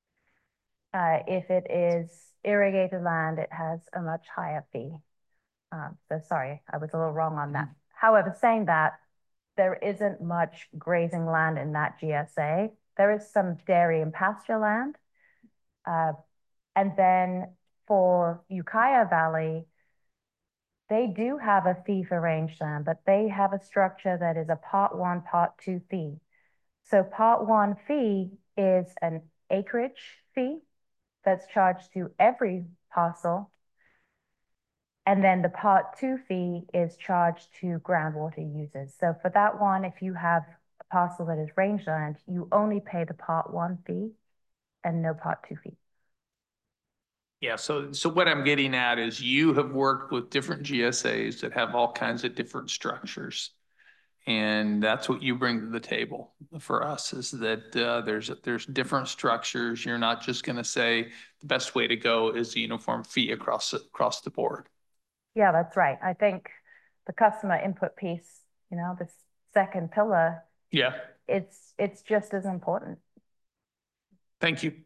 If it is irrigated land, it has a much higher fee. So sorry, I was a little wrong on that. However, saying that, there isn't much grazing land in that GSA. There is some dairy and pasture land. And then for Ukiah Valley, they do have a fee for rangeland, but they have a structure that is a Part 1, Part 2 fee. So Part 1 fee is an acreage fee that's charged to every parcel. And then the Part 2 fee is charged to groundwater users. So for that one, if you have a parcel that is rangeland, you only pay the Part 1 fee and no Part 2 fee. Yeah, so what I'm getting at is you have worked with different GSAs that have all kinds of different structures. And that's what you bring to the table for us is that there's different structures. You're not just going to say the best way to go is the uniform fee across the board. Yeah, that's right. I think the customer input piece, this second pillar, yeah, it's just as important. Thank you.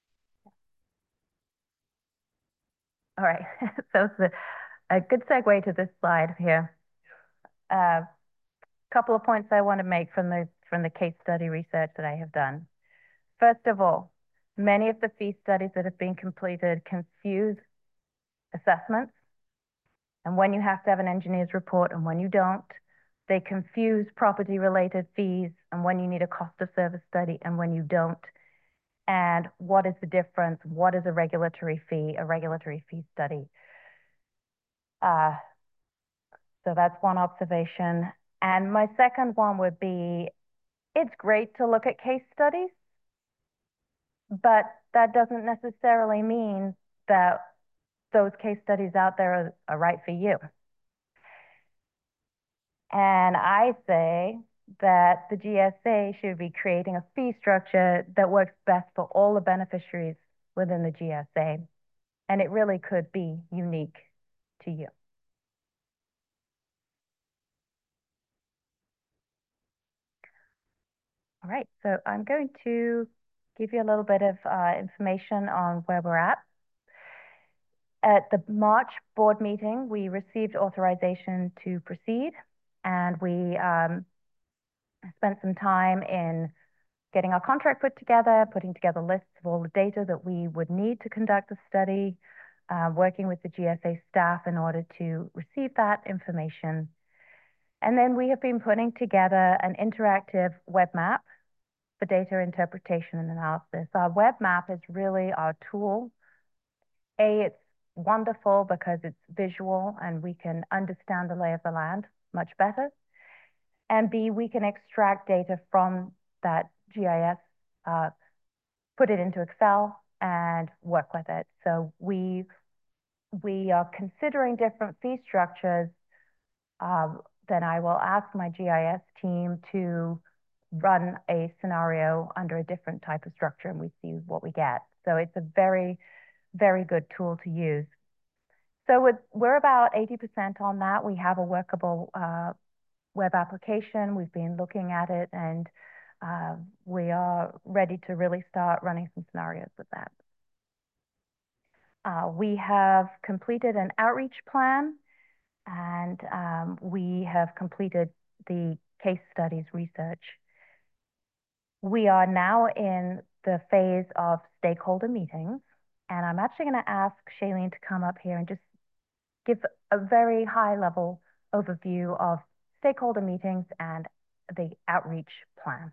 All right, so it's a good segue to this slide here. Couple of points I want to make from the case study research that I have done. First of all, many of the fee studies that have been completed confuse assessments. And when you have to have an engineer's report and when you don't, they confuse property related fees and when you need a cost of service study and when you don't. And what is the difference? What is a regulatory fee study? So that's one observation. And my second one would be, it's great to look at case studies, but that doesn't necessarily mean that those case studies out there are right for you. And I say that the GSA should be creating a fee structure that works best for all the beneficiaries within the GSA. And it really could be unique to you. All right, so I'm going to give you a little bit of information on where we're at. At the March board meeting, we received authorization to proceed, and we spent some time in getting our contract put together, putting together lists of all the data that we would need to conduct the study, working with the GSA staff in order to receive that information. And then we have been putting together an interactive web map for data interpretation and analysis. Our web map is really our tool. It's wonderful because it's visual and we can understand the lay of the land much better. And B, we can extract data from that GIS, put it into Excel and work with it. So we are considering different fee structures. Then I will ask my GIS team to run a scenario under a different type of structure, and we see what we get. So it's a very, very good tool to use. So we're about 80% on that. We have a workable web application. We've been looking at it, and we are ready to really start running some scenarios with that. We have completed an outreach plan, and we have completed the case studies research. We are now in the phase of stakeholder meetings, and I'm actually going to ask Shailene to come up here and just give a very high level overview of stakeholder meetings and the outreach plan.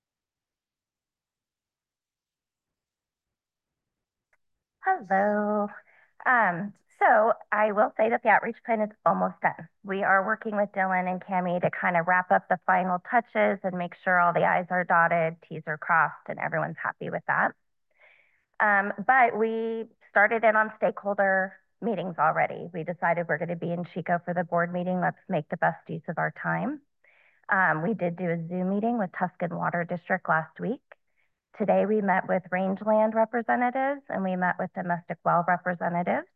Hello. So I will say that the outreach plan is almost done. We are working with Dylan and Cami to kind of wrap up the final touches and make sure all the I's are dotted, T's are crossed, and everyone's happy with that. But we started in on stakeholder meetings already. We decided we're going to be in Chico for the board meeting. Let's make the best use of our time. We did do a Zoom meeting with Tuscan Water District last week. Today we met with rangeland representatives and we met with domestic well representatives.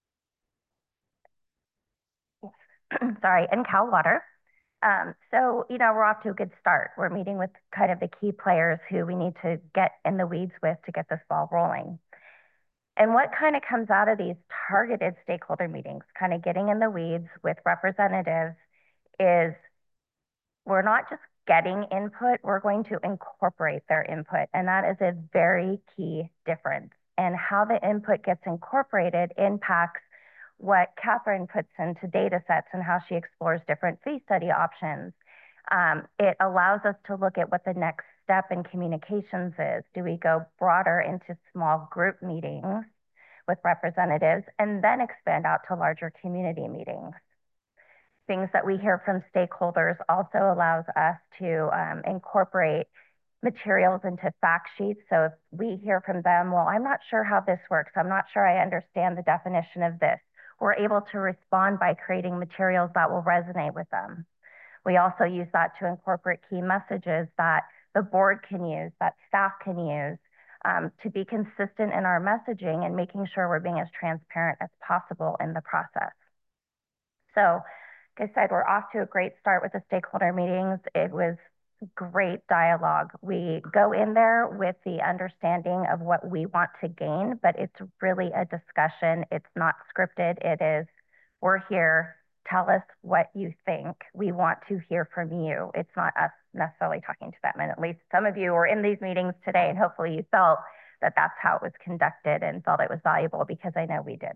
Sorry, and Cal Water. So, you know, we're off to a good start. We're meeting with kind of the key players who we need to get in the weeds with to get this ball rolling. And what kind of comes out of these targeted stakeholder meetings, kind of getting in the weeds with representatives, is we're not just getting input, we're going to incorporate their input. And that is a very key difference. And how the input gets incorporated impacts what Catherine puts into data sets and how she explores different fee study options. It allows us to look at what the next step in communications is. Do we go broader into small group meetings with representatives and then expand out to larger community meetings? Things that we hear from stakeholders also allows us to incorporate materials into fact sheets. So if we hear from them, well, I'm not sure how this works. I'm not sure I understand the definition of this. We're able to respond by creating materials that will resonate with them. We also use that to incorporate key messages that the board can use, that staff can use, to be consistent in our messaging and making sure we're being as transparent as possible in the process. So, like I said, we're off to a great start with the stakeholder meetings. It was great dialogue. We go in there with the understanding of what we want to gain, but it's really a discussion. It's not scripted. It is, we're here. Tell us what you think. We want to hear from you. It's not us necessarily talking to them. And at least some of you were in these meetings today, and hopefully you felt that that's how it was conducted and felt it was valuable, because I know we did.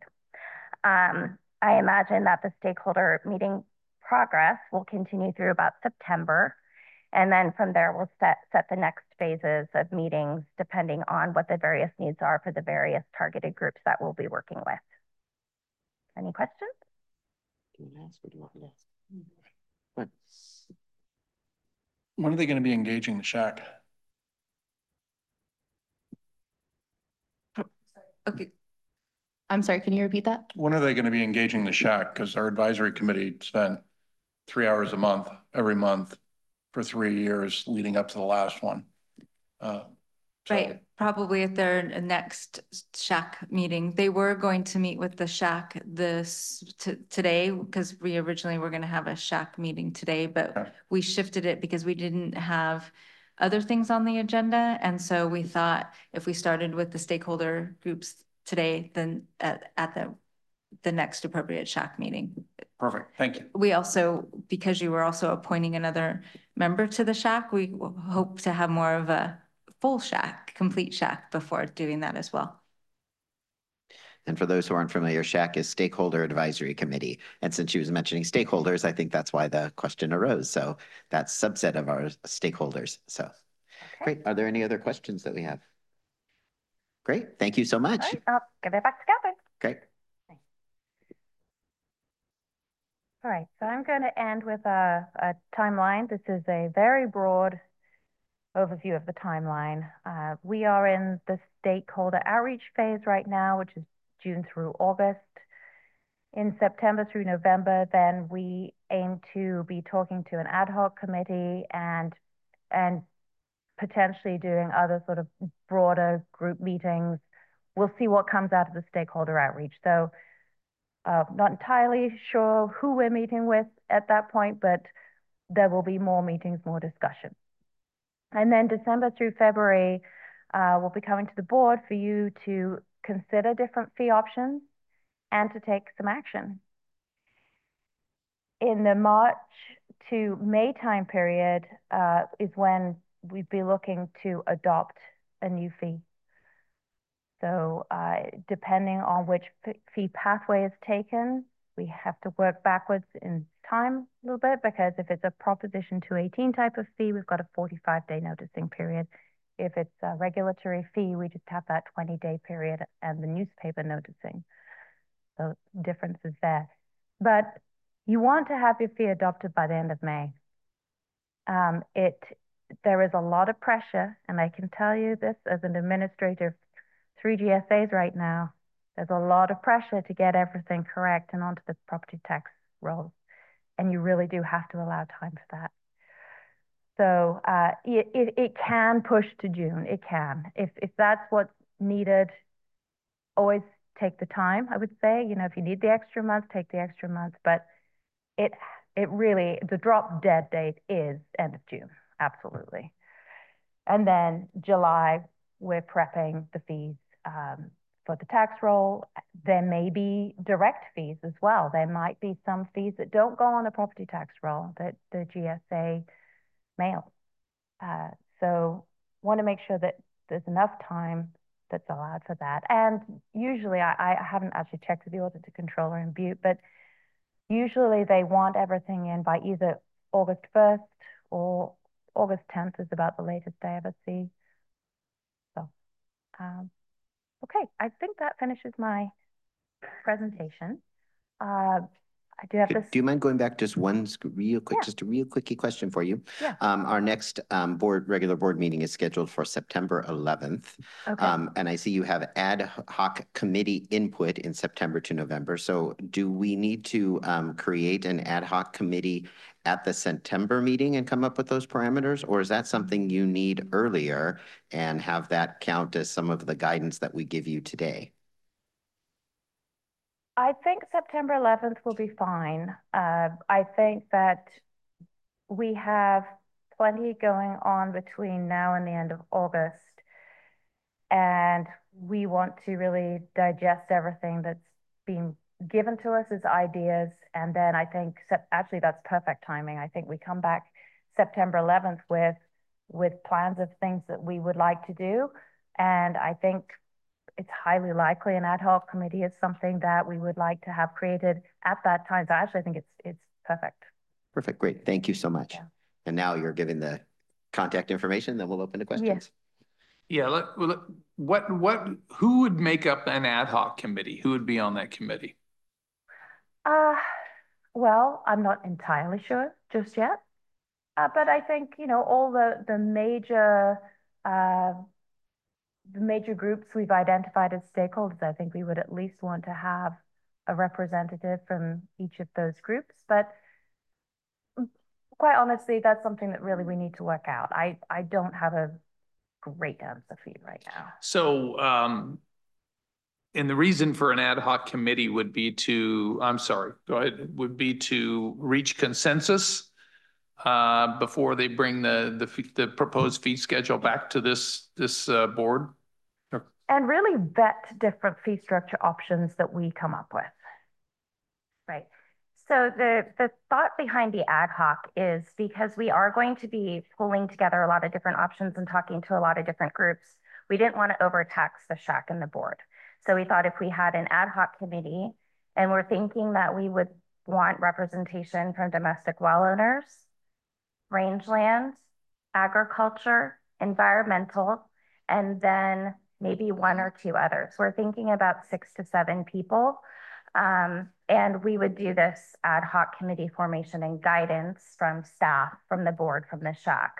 I imagine that the stakeholder meeting progress will continue through about September. And then from there, we'll set the next phases of meetings depending on what the various needs are for the various targeted groups that we'll be working with. Any questions? Do you want to ask or do you want me to ask? When are they going to be engaging the shack? Okay. I'm sorry, can you repeat that? When are they going to be engaging the shack? Because our advisory committee spent 3 hours a month, every month for 3 years leading up to the last one. Right, probably at their next shack meeting. They were going to meet with the shack today, because we originally were going to have a shack meeting today, but we shifted it because we didn't have other things on the agenda. And so we thought if we started with the stakeholder groups today, then at the next appropriate shack meeting. Perfect, thank you. We also, because you were also appointing another member to the shack, we hope to have more of a full shack, complete shack before doing that as well. And for those who aren't familiar, SHAC is Stakeholder Advisory Committee. And since she was mentioning stakeholders, I think that's why the question arose. So that's a subset of our stakeholders. So great. Are there any other questions that we have? Great. Thank you so much. All right, I'll give it back to Catherine. Great. All right, so I'm going to end with a timeline. This is a very broad overview of the timeline. We are in the stakeholder outreach phase right now, which is June through August. In September through November, then we aim to be talking to an ad hoc committee and potentially doing other sort of broader group meetings. We'll see what comes out of the stakeholder outreach. So not entirely sure who we're meeting with at that point, but there will be more meetings, more discussion. And then December through February, we'll be coming to the board for you to consider different fee options and to take some action. In the March to May time period is when we'd be looking to adopt a new fee. So depending on which fee pathway is taken, we have to work backwards in time a little bit, because if it's a Proposition 218 type of fee, we've got a 45-day noticing period. If it's a regulatory fee, we just have that 20-day period and the newspaper noticing. So difference is there. But you want to have your fee adopted by the end of May. There is a lot of pressure, and I can tell you this as an administrator of 3 GSAs right now. There's a lot of pressure to get everything correct and onto the property tax rolls, and you really do have to allow time for that. So it can push to June. It can. If that's what's needed, always take the time, I would say. You know, if you need the extra month, take the extra month. But it really, the drop dead date is end of June. Absolutely. And then July, we're prepping the fees for the tax roll. There may be direct fees as well. There might be some fees that don't go on the property tax roll that the GSA mails. So want to make sure that there's enough time that's allowed for that. And usually, I haven't actually checked with the auditor controller in Butte, but usually they want everything in by either August 1st or August 10th is about the latest I ever see. So, okay, I think that finishes my presentation. I do have this. Do you mind going back just one real quick, Yeah. just a real quickie question for you? Yeah. Our next regular board meeting is scheduled for September 11th. Okay. And I see you have ad hoc committee input in September to November. So do we need to create an ad hoc committee at the September meeting and come up with those parameters? Or is that something you need earlier and have that count as some of the guidance that we give you today? I think September 11th will be fine. I think that we have plenty going on between now and the end of August. And we want to really digest everything that's being given to us as ideas. And then I think, actually, that's perfect timing. I think we come back September 11th with plans of things that we would like to do. And I think it's highly likely an ad hoc committee is something that we would like to have created at that time. So actually, I think it's perfect. Perfect. Great. Thank you so much. Yeah. And now you're giving the contact information, then we'll open to questions. Yeah, who would make up an ad hoc committee? Who would be on that committee? Well, I'm not entirely sure just yet. But I think, you know, all the major groups we've identified as stakeholders, I think we would at least want to have a representative from each of those groups. But quite honestly, that's something that really we need to work out. I don't have a great answer for you right now. So, and the reason for an ad hoc committee would be to, I'm sorry, go ahead, would be to reach consensus before they bring the proposed fee schedule back to this board? And really vet different fee structure options that we come up with. Right. So the thought behind the ad hoc is because we are going to be pulling together a lot of different options and talking to a lot of different groups. We didn't want to overtax the SHAC and the board. So we thought if we had an ad hoc committee, and we're thinking that we would want representation from domestic well owners, rangelands, agriculture, environmental, and then maybe 1 or 2 others. We're thinking about 6 to 7 people. And we would do this ad hoc committee formation and guidance from staff, from the board, from the SHAC.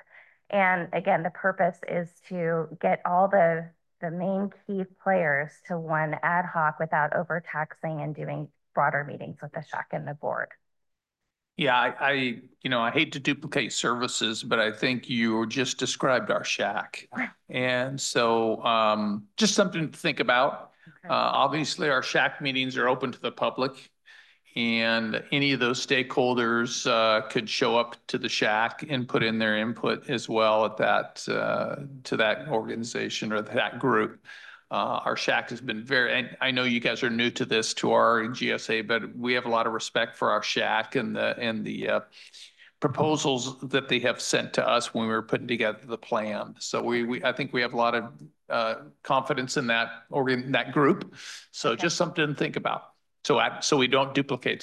And again, the purpose is to get all the main key players to one ad hoc without overtaxing and doing broader meetings with the shack and the board. Yeah, I hate to duplicate services, but I think you just described our shack. And so just something to think about. Okay. Obviously, our shack meetings are open to the public. And any of those stakeholders could show up to the shack and put in their input as well at that to that organization or that group. Our shack has been and I know you guys are new to this, to our GSA, but we have a lot of respect for our shack and the proposals that they have sent to us when we were putting together the plan. So I think we have a lot of confidence in that group. So just something to think about. So we don't duplicate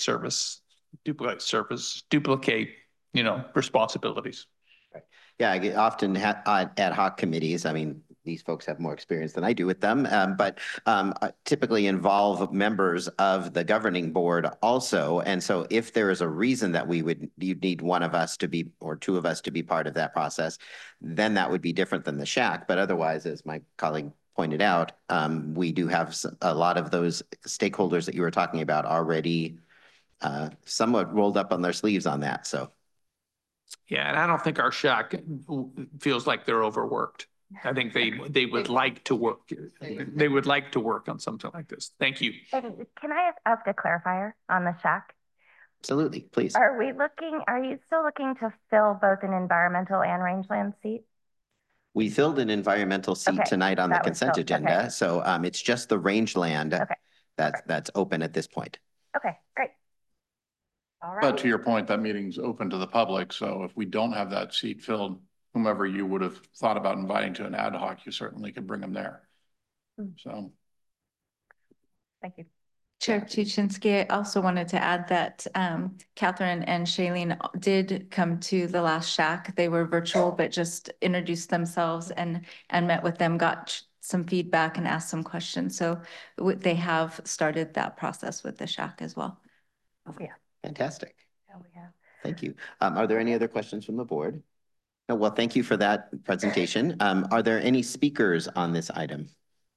responsibilities. Yeah, I get often ad hoc committees. I mean, these folks have more experience than I do with them, but typically involve members of the governing board also. And so if there is a reason that you'd need one of us to be, or two of us to be part of that process, then that would be different than the shack. But otherwise, as my colleague pointed out, we do have a lot of those stakeholders that you were talking about already somewhat rolled up on their sleeves on that. So. Yeah, and I don't think our shack feels like they're overworked. I think they would like to work. They would like to work on something like this. Thank you. And can I ask a clarifier on the shack? Absolutely, please. Are you still looking to fill both an environmental and rangeland seat? We filled an environmental seat tonight on the consent agenda. Okay. So it's just the rangeland that's open at this point. Okay, great. All right. But to your point, that meeting's open to the public. So if we don't have that seat filled, whomever you would have thought about inviting to an ad hoc, you certainly could bring them there. So. Thank you. Chair Tuchinski, I also wanted to add that Catherine and Shailene did come to the last shack. They were virtual, but just introduced themselves and met with them, got some feedback and asked some questions. So they have started that process with the shack as well. Oh, yeah. Fantastic. Yeah, we have. Thank you. Are there any other questions from the board? No, well, thank you for that presentation. Are there any speakers on this item?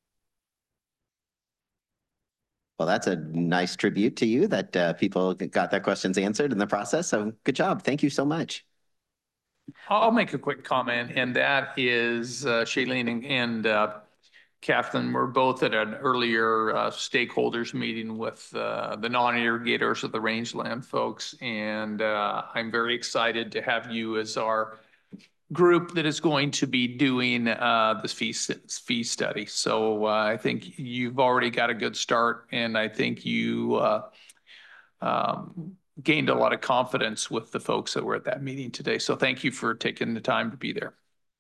Well, that's a nice tribute to you that people got their questions answered in the process. So good job. Thank you so much. I'll make a quick comment, and that is Shailene and Catherine were both at an earlier stakeholders meeting with the non-irrigators of the rangeland folks. And I'm very excited to have you as our group that is going to be doing this fee study. So I think you've already got a good start, and I think you gained a lot of confidence with the folks that were at that meeting today. So thank you for taking the time to be there.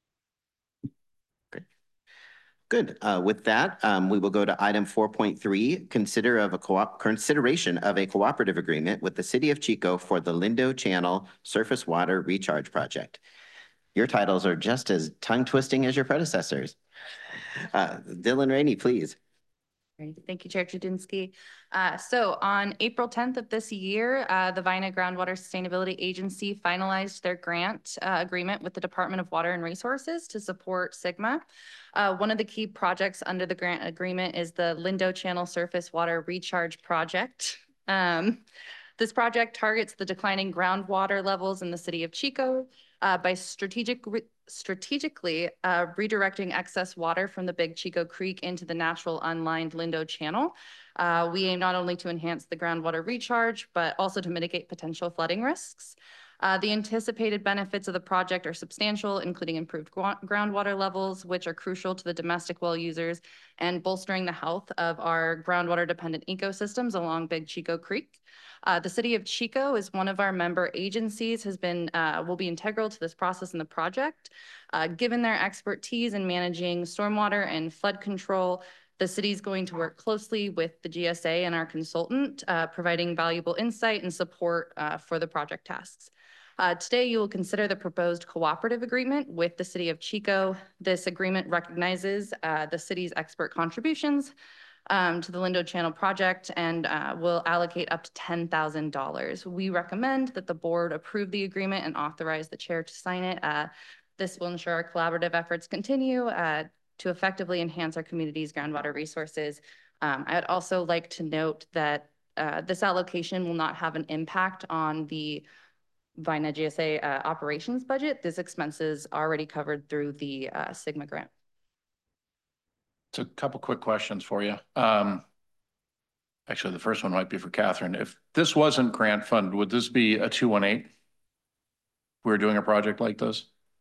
Good. With that, we will go to item 4.3, consideration of a cooperative agreement with the City of Chico for the Lindo Channel Surface Water Recharge Project. Your titles are just as tongue-twisting as your predecessors. Dylan Rainey, please. Thank you, Chair Chudinsky. So on April 10th of this year, the Vina Groundwater Sustainability Agency finalized their grant agreement with the Department of Water and Resources to support SGMA. One of the key projects under the grant agreement is the Lindo Channel Surface Water Recharge Project. This project targets the declining groundwater levels in the city of Chico by strategically redirecting excess water from the Big Chico Creek into the natural unlined Lindo Channel. We aim not only to enhance the groundwater recharge, but also to mitigate potential flooding risks. The anticipated benefits of the project are substantial, including improved groundwater levels, which are crucial to the domestic well users, and bolstering the health of our groundwater-dependent ecosystems along Big Chico Creek. The City of Chico is one of our member agencies, will be integral to this process in the project. Given their expertise in managing stormwater and flood control, the city is going to work closely with the GSA and our consultant, providing valuable insight and support for the project tasks. Today, you will consider the proposed cooperative agreement with the City of Chico. This agreement recognizes the city's expert contributions to the Lindo Channel project and will allocate up to $10,000. We recommend that the board approve the agreement and authorize the chair to sign it. This will ensure our collaborative efforts continue to effectively enhance our community's groundwater resources. I'd also like to note that this allocation will not have an impact on the VINA GSA operations budget. This expense is already covered through the Sigma grant. So a couple quick questions for you. Actually, the first one might be for Catherine. If this wasn't grant funded, would this be a 218? If we were doing a project like this?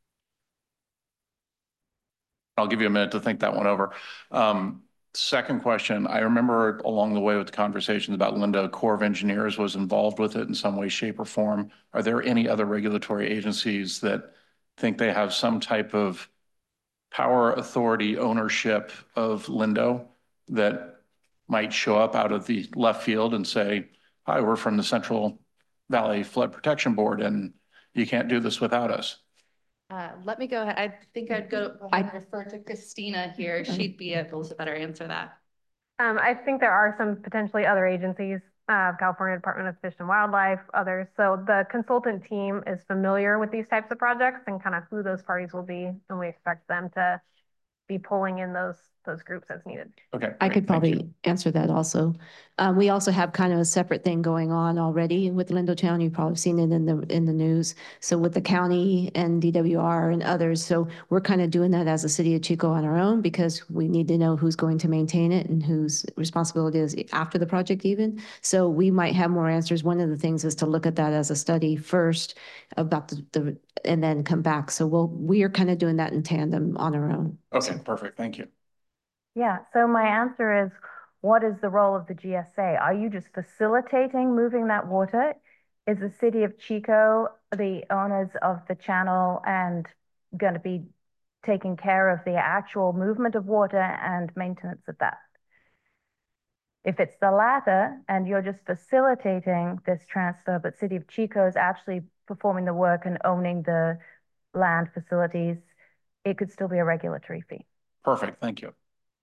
I'll give you a minute to think that one over. Second question, I remember along the way with the conversations about Lindo, Corps of Engineers was involved with it in some way, shape, or form. Are there any other regulatory agencies that think they have some type of power, authority, ownership of Lindo that might show up out of the left field and say, hi, we're from the Central Valley Flood Protection Board and you can't do this without us? Let me go ahead. I think I'd go ahead and refer to Christina here. She'd be able to better answer that. I think there are some potentially other agencies, California Department of Fish and Wildlife, others. So the consultant team is familiar with these types of projects and kind of who those parties will be, and we expect them to be pulling in those groups as needed. Okay. I could probably answer that also. We also have kind of a separate thing going on already with Lindo Town. You've probably seen it in the news. So with the county and DWR and others, so we're kind of doing that as a city of Chico on our own because we need to know who's going to maintain it and whose responsibility is after the project even. So we might have more answers. One of the things is to look at that as a study first about the and then come back. So we are kind of doing that in tandem on our own. Okay, perfect. Thank you. Yeah, so my answer is, what is the role of the GSA? Are you just facilitating moving that water? Is the city of Chico the owners of the channel and going to be taking care of the actual movement of water and maintenance of that? If it's the latter and you're just facilitating this transfer, but city of Chico is actually performing the work and owning the land facilities, it could still be a regulatory fee. Perfect, thank you.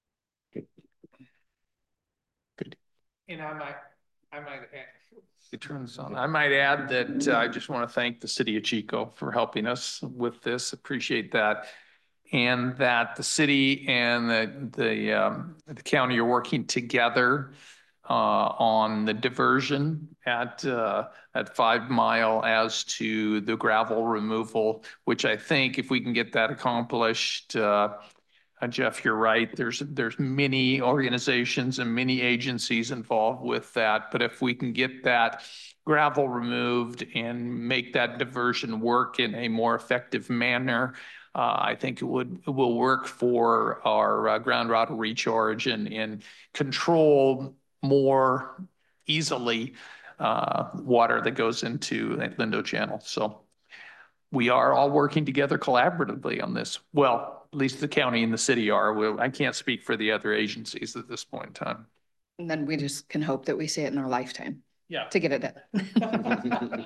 Good. And I might add, it turns on. I might add that I just want to thank the city of Chico for helping us with this. Appreciate that. And that the city and the county are working together on the diversion at 5 Mile as to the gravel removal, which I think if we can get that accomplished, Jeff, you're right. There's many organizations and many agencies involved with that. But if we can get that gravel removed and make that diversion work in a more effective manner, I think it will work for our groundwater recharge and control more easily water that goes into that Lindo channel. So we are all working together collaboratively on this. Well, at least the county and the city are. I can't speak for the other agencies at this point in time. And then we just can hope that we see it in our lifetime. Yeah. To get it done.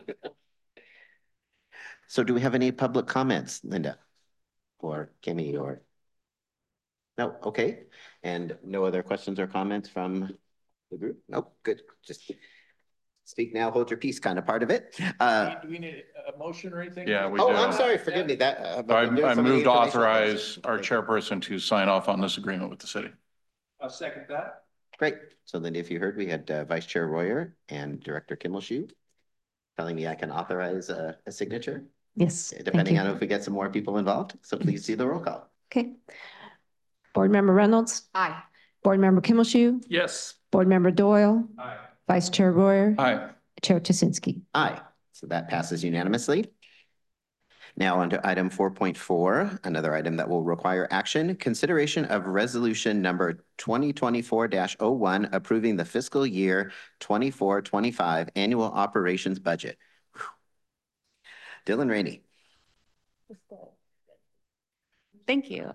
So do we have any public comments, Linda? Or Kimmy or? No, okay. And no other questions or comments from the group? Nope, good. Just speak now, hold your peace kind of part of it. Do we need a motion or anything? Yeah, we do. Oh, I'm sorry, forgive me. That I moved to authorize our chairperson to sign off on this agreement with the city. I'll second that. Great. So Linda, if you heard, we had Vice Chair Royer and Director Kimmelshoe telling me I can authorize a signature. Yes. Depending on if we get some more people involved. So please do the roll call. Okay. Board Member Reynolds. Aye. Board Member Kimmelshoe. Yes. Board Member Doyle. Aye. Vice Chair Royer. Aye. Chair Tuszynski. Aye. So that passes unanimously. Now on to item 4.4, another item that will require action, consideration of resolution number 2024-01, approving the fiscal year 24-25 annual operations budget. Whew. Dylan Rainey. Thank you.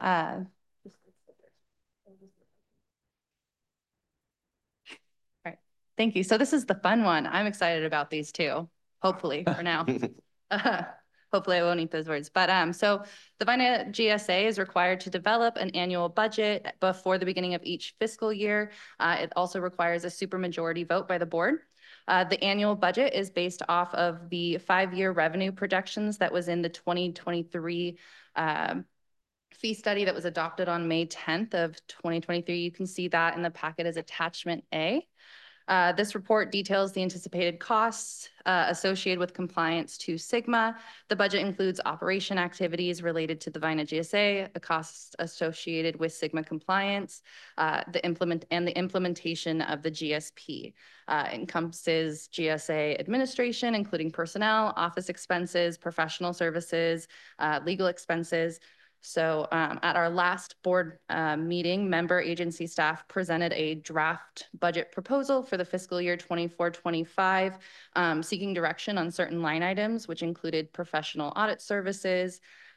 Thank you. So this is the fun one. I'm excited about these too, hopefully for now. Hopefully I won't eat those words. But so the VINA GSA is required to develop an annual budget before the beginning of each fiscal year. It also requires a supermajority vote by the board. The annual budget is based off of the 5-year revenue projections that was in the 2023 fee study that was adopted on May 10th of 2023. You can see that in the packet as attachment A. This report details the anticipated costs associated with compliance to SGMA. The budget includes operation activities related to the VINA GSA, the costs associated with SGMA compliance, the implementation of the GSP. Encompasses GSA administration, including personnel, office expenses, professional services, legal expenses. So at our last board meeting, member agency staff presented a draft budget proposal for the fiscal year 24-25, seeking direction on certain line items, which included professional audit services,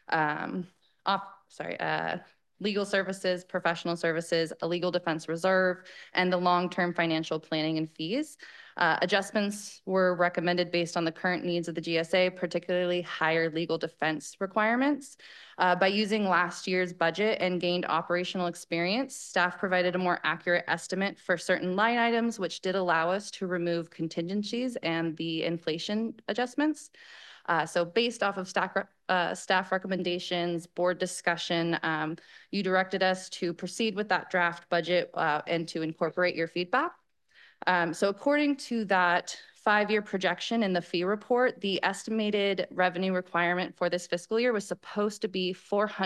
legal services, professional services, a legal defense reserve, and the long-term financial planning and fees. Adjustments were recommended based on the current needs of the GSA, particularly higher legal defense requirements. By using last year's budget and gained operational experience, staff provided a more accurate estimate for certain line items, which did allow us to remove contingencies and the inflation adjustments. So based off of staff recommendations, board discussion, you directed us to proceed with that draft budget and to incorporate your feedback. So according to that 5-year projection in the fee report, the estimated revenue requirement for this fiscal year was supposed to be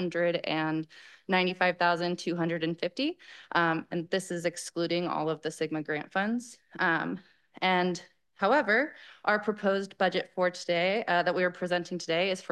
$495,250. And this is excluding all of the SGMA grant funds. However, our proposed budget for today that we are presenting today is for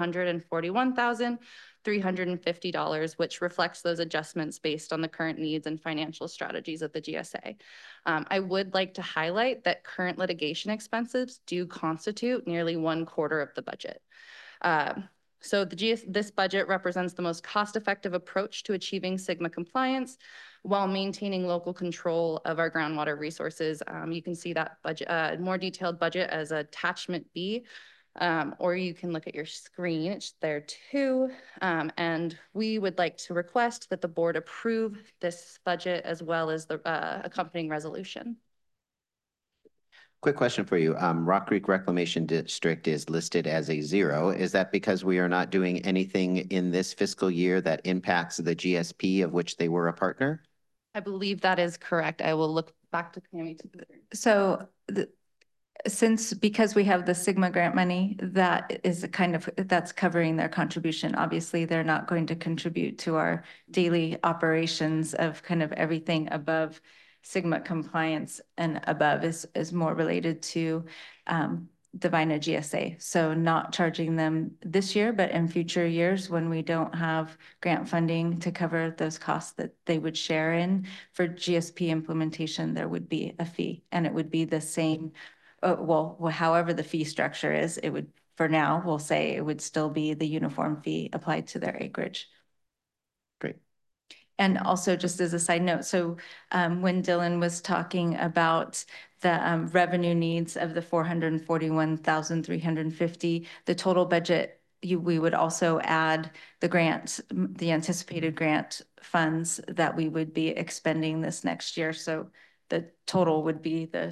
$441,350, which reflects those adjustments based on the current needs and financial strategies of the GSA. I would like to highlight that current litigation expenses do constitute nearly 1/4 of the budget. So this budget represents the most cost-effective approach to achieving SGMA compliance while maintaining local control of our groundwater resources. You can see that budget, more detailed budget as attachment B, or you can look at your screen, it's there too. And we would like to request that the board approve this budget as well as the accompanying resolution. Quick question for you. Rock Creek Reclamation District is listed as a 0. Is that because we are not doing anything in this fiscal year that impacts the GSP of which they were a partner? I believe that is correct. I will look back to Tammy. So because we have the SGMA grant money, that is that's covering their contribution. Obviously, they're not going to contribute to our daily operations of kind of everything above SGMA compliance and above is more related to the VINA GSA. So not charging them this year, but in future years when we don't have grant funding to cover those costs that they would share in for GSP implementation, there would be a fee, and it would be the same. However the fee structure is, it would, for now, we'll say it would still be the uniform fee applied to their acreage. Great. And also, just as a side note, so when Dylan was talking about the revenue needs of the $441,350, the total budget, we would also add the grants, the anticipated grant funds that we would be expending this next year. So the total would be the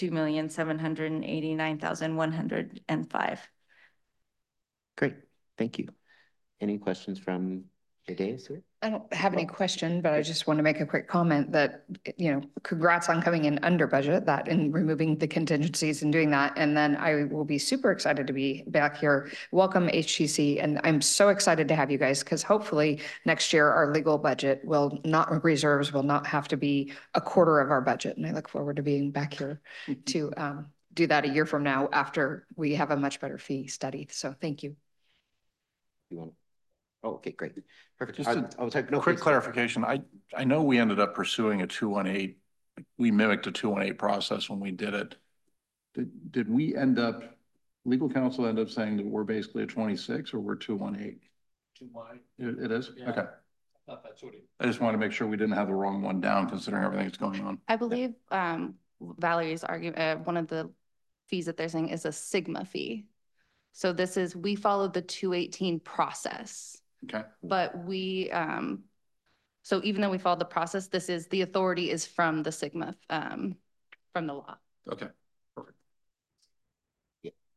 $2,789,105. Great, thank you. Any questions from the dais here? I don't have any question, but I just want to make a quick comment that, congrats on coming in under budget, that and removing the contingencies and doing that. And then I will be super excited to be back here. Welcome HGC. And I'm so excited to have you guys because hopefully next year our legal budget reserves will not have to be 1/4 of our budget. And I look forward to being back here to do that a year from now after we have a much better fee study. So thank you. You want? Oh, okay, great. Perfect. Just a quick clarification. I know we ended up pursuing a 218. We mimicked a 218 process when we did it. Did we end up, legal counsel end up saying that we're basically a 26 or we're 218? 218. It is? Yeah. Okay. That's what I just wanted to make sure we didn't have the wrong one down considering everything that's going on. I believe Valerie's argument, one of the fees that they're saying is a SGMA fee. So this is, we followed the 218 process. Okay. But we, so even though we followed the process, the authority is from the SGMA, from the law. Okay.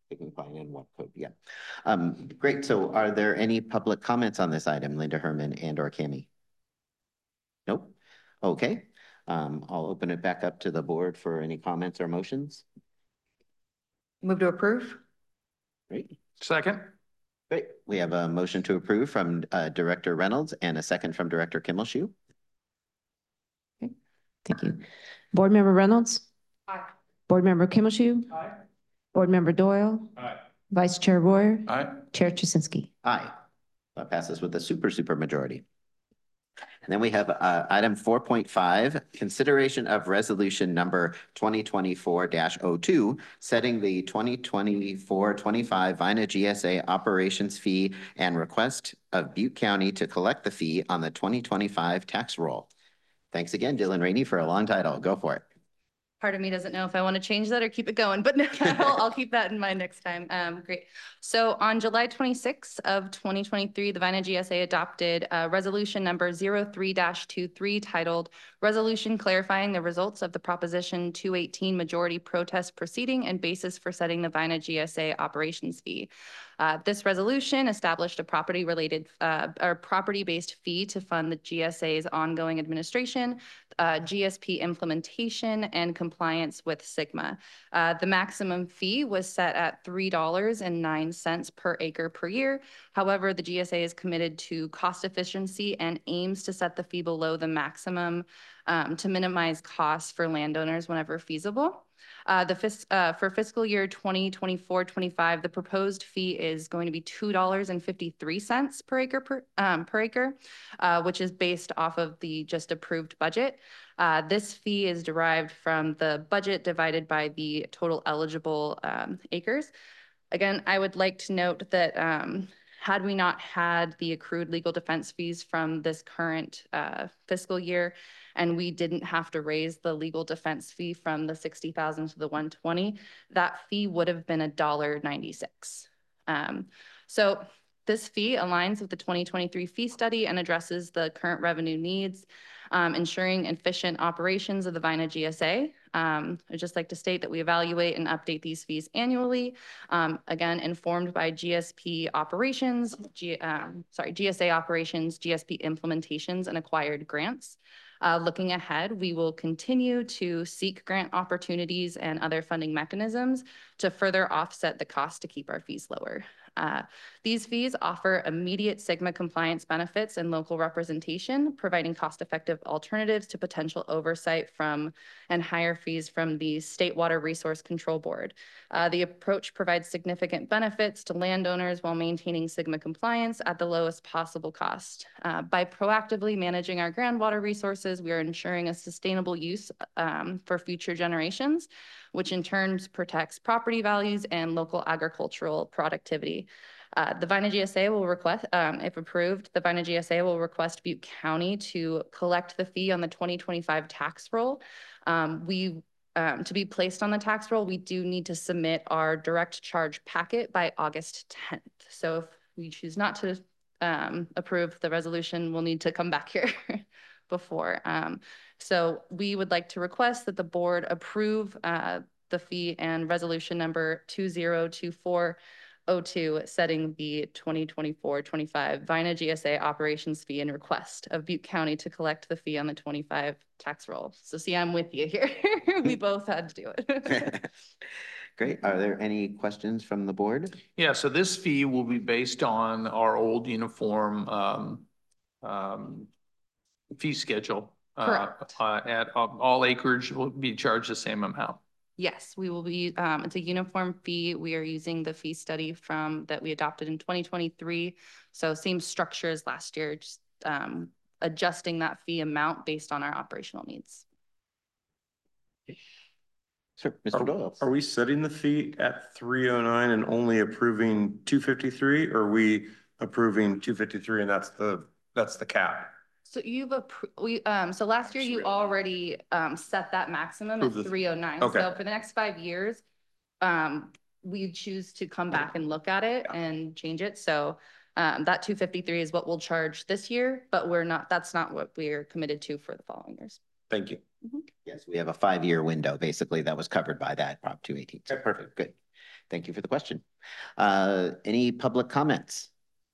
Signifying in what code, yeah. Great, so are there any public comments on this item, Linda Herman and or Cami? Nope, okay. I'll open it back up to the board for any comments or motions. Move to approve. Great. Second. Great. We have a motion to approve from Director Reynolds and a second from Director Kimmelshue. Okay, thank you. Board Member Reynolds? Aye. Board Member Kimmelshue? Aye. Board Member Doyle? Aye. Vice Chair Royer? Aye. Chair Chisinski? Aye. That passes with a super majority. And then we have item 4.5, consideration of resolution number 2024-02, setting the 2024-25 Vina GSA operations fee and request of Butte County to collect the fee on the 2025 tax roll. Thanks again, Dylan Rainey, for a long title. Go for it. Part of me doesn't know if I want to change that or keep it going, but no, I'll keep that in mind next time. Great. So on July 26th of 2023, the Vina GSA adopted resolution number 03-23 titled Resolution Clarifying the Results of the Proposition 218 Majority Protest Proceeding and Basis for Setting the Vina GSA Operations Fee. This resolution established a property-based fee to fund the GSA's ongoing administration, GSP implementation, and compliance with SGMA. The maximum fee was set at $3.09 per acre per year. However, the GSA is committed to cost efficiency and aims to set the fee below the maximum to minimize costs for landowners whenever feasible. For fiscal year 2024-25, the proposed fee is going to be $2.53 per acre, which is based off of the just approved budget. This fee is derived from the budget divided by the total eligible acres. Again, I would like to note that had we not had the accrued legal defense fees from this current fiscal year, and we didn't have to raise the legal defense fee from the $60,000 to the $120,000, that fee would have been $1.96. So this fee aligns with the 2023 fee study and addresses the current revenue needs, ensuring efficient operations of the Vina GSA. I'd just like to state that we evaluate and update these fees annually, again, informed by GSP operations, GSA operations, GSP implementations, and acquired grants. Looking ahead, we will continue to seek grant opportunities and other funding mechanisms to further offset the cost to keep our fees lower. These fees offer immediate SGMA compliance benefits and local representation, providing cost-effective alternatives to potential oversight from and higher fees from the State Water Resource Control Board. The approach provides significant benefits to landowners while maintaining SGMA compliance at the lowest possible cost. By proactively managing our groundwater resources, we are ensuring a sustainable use for future generations, which in turn protects property values and local agricultural productivity. The Vina GSA will request, if approved, the Vina GSA will request Butte County to collect the fee on the 2025 tax roll. To be placed on the tax roll, we do need to submit our direct charge packet by August 10th. So if we choose not to approve the resolution, we'll need to come back here before. So we would like to request that the board approve the fee and resolution number 2024-02, setting the 2024-25 Vina GSA operations fee and request of Butte County to collect the fee on the 25 tax roll. So see, I'm with you here. We both had to do it. Great. Are there any questions from the board? Yeah, so this fee will be based on our old uniform fee schedule. Correct. At all acreage will be charged the same amount. Yes, we will be, it's a uniform fee. We are using the fee study that we adopted in 2023. So same structure as last year, just adjusting that fee amount based on our operational needs. Sure, Mr. Doyle. Are we setting the fee at 309 and only approving 253? Or are we approving 253 and that's the cap? So so last year you already set that maximum at 309. Okay. So for the next 5 years, we choose to come back and look at it and change it. So that 253 is what we'll charge this year, but that's not what we're committed to for the following years. Thank you. Mm-hmm. Yes, we have a 5-year window basically that was covered by that Prop 218. So perfect. Good. Thank you for the question. Any public comments?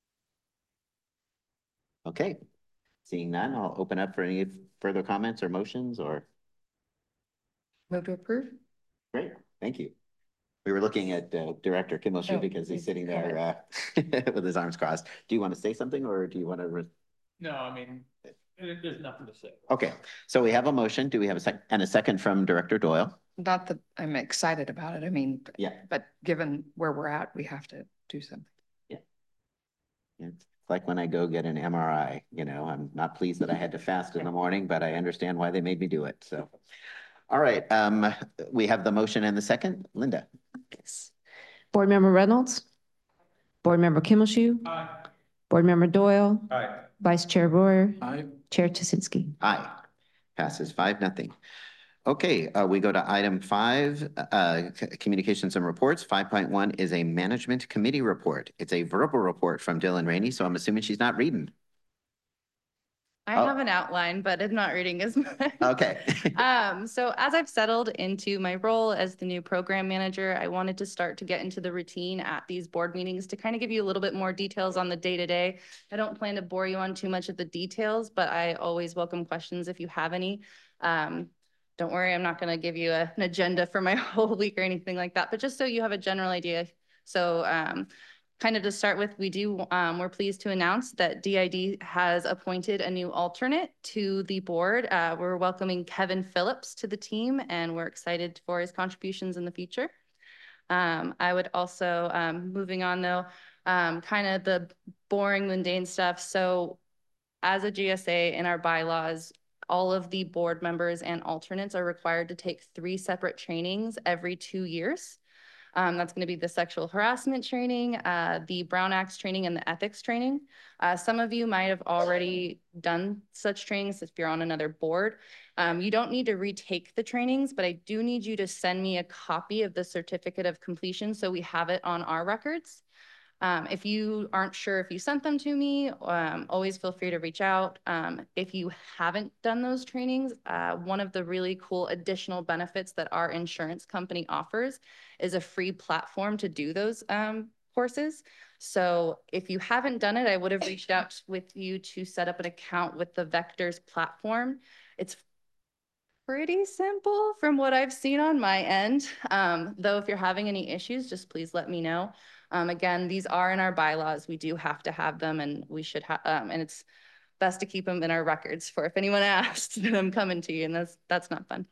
Okay, seeing none, I'll open up for any further comments or motions or. Move to approve. Great, thank you. We were looking at Director Kim Il-soo because he's sitting there with his arms crossed. Do you want to say something or do you want to? No, I mean, there's nothing to say. Okay, so we have a motion. Do we have a second from Director Doyle? Not that I'm excited about it. I mean, yeah, but given where we're at, we have to do something. Yeah. It's like when I go get an MRI, you know, I'm not pleased that I had to fast in the morning, but I understand why they made me do it. So, all right, we have the motion and the second. Linda. Yes. Board Member Reynolds. Board Member Kim Il-soo. Aye. Board Member Doyle. Aye. Vice Chair Royer. Aye. Chair Tusinski. Aye. Passes 5-0. Okay, we go to item 5, communications and reports. 5.1 is a management committee report. It's a verbal report from Dylan Rainey, so I'm assuming she's not reading. I have an outline, but I'm not reading as much. Okay. So as I've settled into my role as the new program manager, I wanted to start to get into the routine at these board meetings to kind of give you a little bit more details on the day-to-day. I don't plan to bore you on too much of the details, but I always welcome questions if you have any. Don't worry, I'm not going to give you an agenda for my whole week or anything like that, but just so you have a general idea. So kind of to start with, we're pleased to announce that DID has appointed a new alternate to the board. We're welcoming Kevin Phillips to the team, and we're excited for his contributions in the future. I would also, moving on though, kind of the boring, mundane stuff. So as a GSA in our bylaws, all of the board members and alternates are required to take 3 separate trainings every 2 years. That's going to be the sexual harassment training, the Brown Acts training, and the ethics training. Some of you might have already done such trainings if you're on another board. You don't need to retake the trainings, but I do need you to send me a copy of the certificate of completion so we have it on our records. If you aren't sure if you sent them to me, always feel free to reach out. If you haven't done those trainings, one of the really cool additional benefits that our insurance company offers is a free platform to do those courses. So if you haven't done it, I would have reached out with you to set up an account with the Vectors platform. It's pretty simple from what I've seen on my end. Though if you're having any issues, just please let me know. Again, these are in our bylaws. We do have to have them, and we should have, and it's best to keep them in our records for if anyone asks them coming to you, and that's not fun.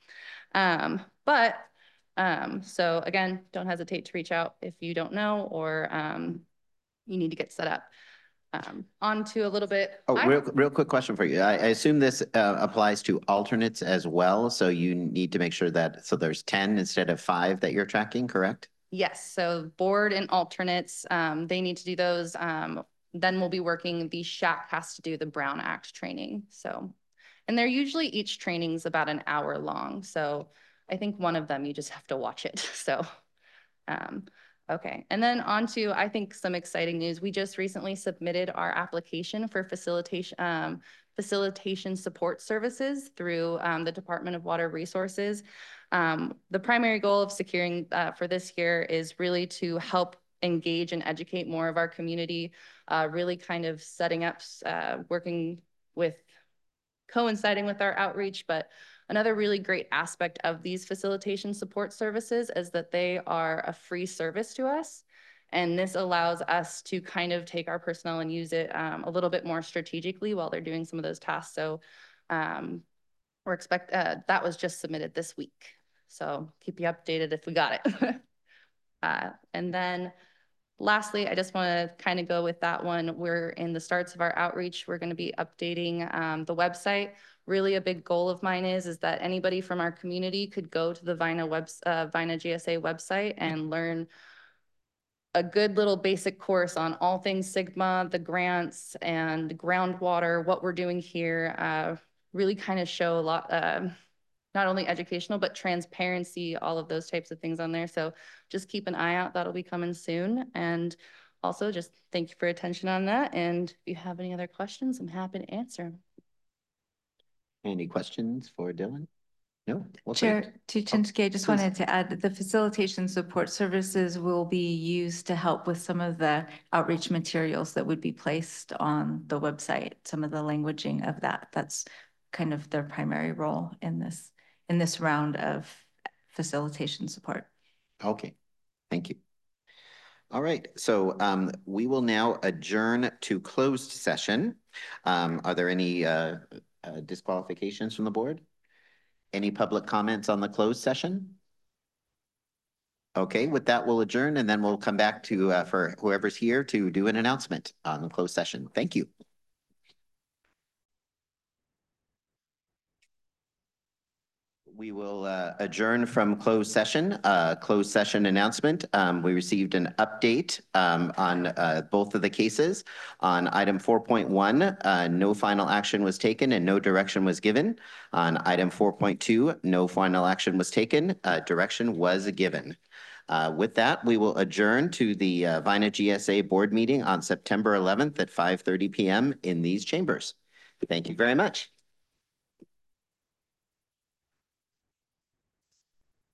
So again, don't hesitate to reach out if you don't know or you need to get set up. On to a little bit. Oh, real quick question for you. I assume this applies to alternates as well. So you need to make sure that, so there's 10 instead of 5 that you're tracking, correct? Yes, so board and alternates, they need to do those. Then we'll be working, the SHAC has to do the Brown Act training. So, and they're usually each training's about an hour long. So I think one of them, you just have to watch it. So, okay. And then on to, I think, some exciting news. We just recently submitted our application for facilitation support services through the Department of Water Resources. The primary goal of securing for this year is really to help engage and educate more of our community, really kind of setting up, working with, coinciding with our outreach. But another really great aspect of these facilitation support services is that they are a free service to us. And this allows us to kind of take our personnel and use it a little bit more strategically while they're doing some of those tasks. So we're that was just submitted this week. So keep you updated if we got it. And then lastly, I just want to kind of go with that one. We're in the starts of our outreach. We're going to be updating the website. Really a big goal of mine is that anybody from our community could go to the VINA GSA website and learn a good little basic course on all things Sigma, the grants and groundwater, what we're doing here, really kind of show a lot, not only educational, but transparency, all of those types of things on there. So just keep an eye out, that'll be coming soon. And also just thank you for attention on that. And if you have any other questions, I'm happy to answer them. Any questions for Dylan? No? Well, great. Chair Tuchinski, I just please. wanted to add that the facilitation support services will be used to help with some of the outreach materials that would be placed on the website, some of the languaging of that. That's kind of their primary role in this round of facilitation support. Okay, thank you. All right, so we will now adjourn to closed session. Are there any disqualifications from the board? Any public comments on the closed session? Okay, with that, we'll adjourn and then we'll come back to for whoever's here to do an announcement on the closed session. Thank you. We will adjourn from closed session. Closed session announcement. We received an update on both of the cases. On item 4.1, no final action was taken and no direction was given. On item 4.2, no final action was taken. Direction was given. With that, we will adjourn to the Vina GSA board meeting on September 11th at 5:30 p.m. in these chambers. Thank you very much.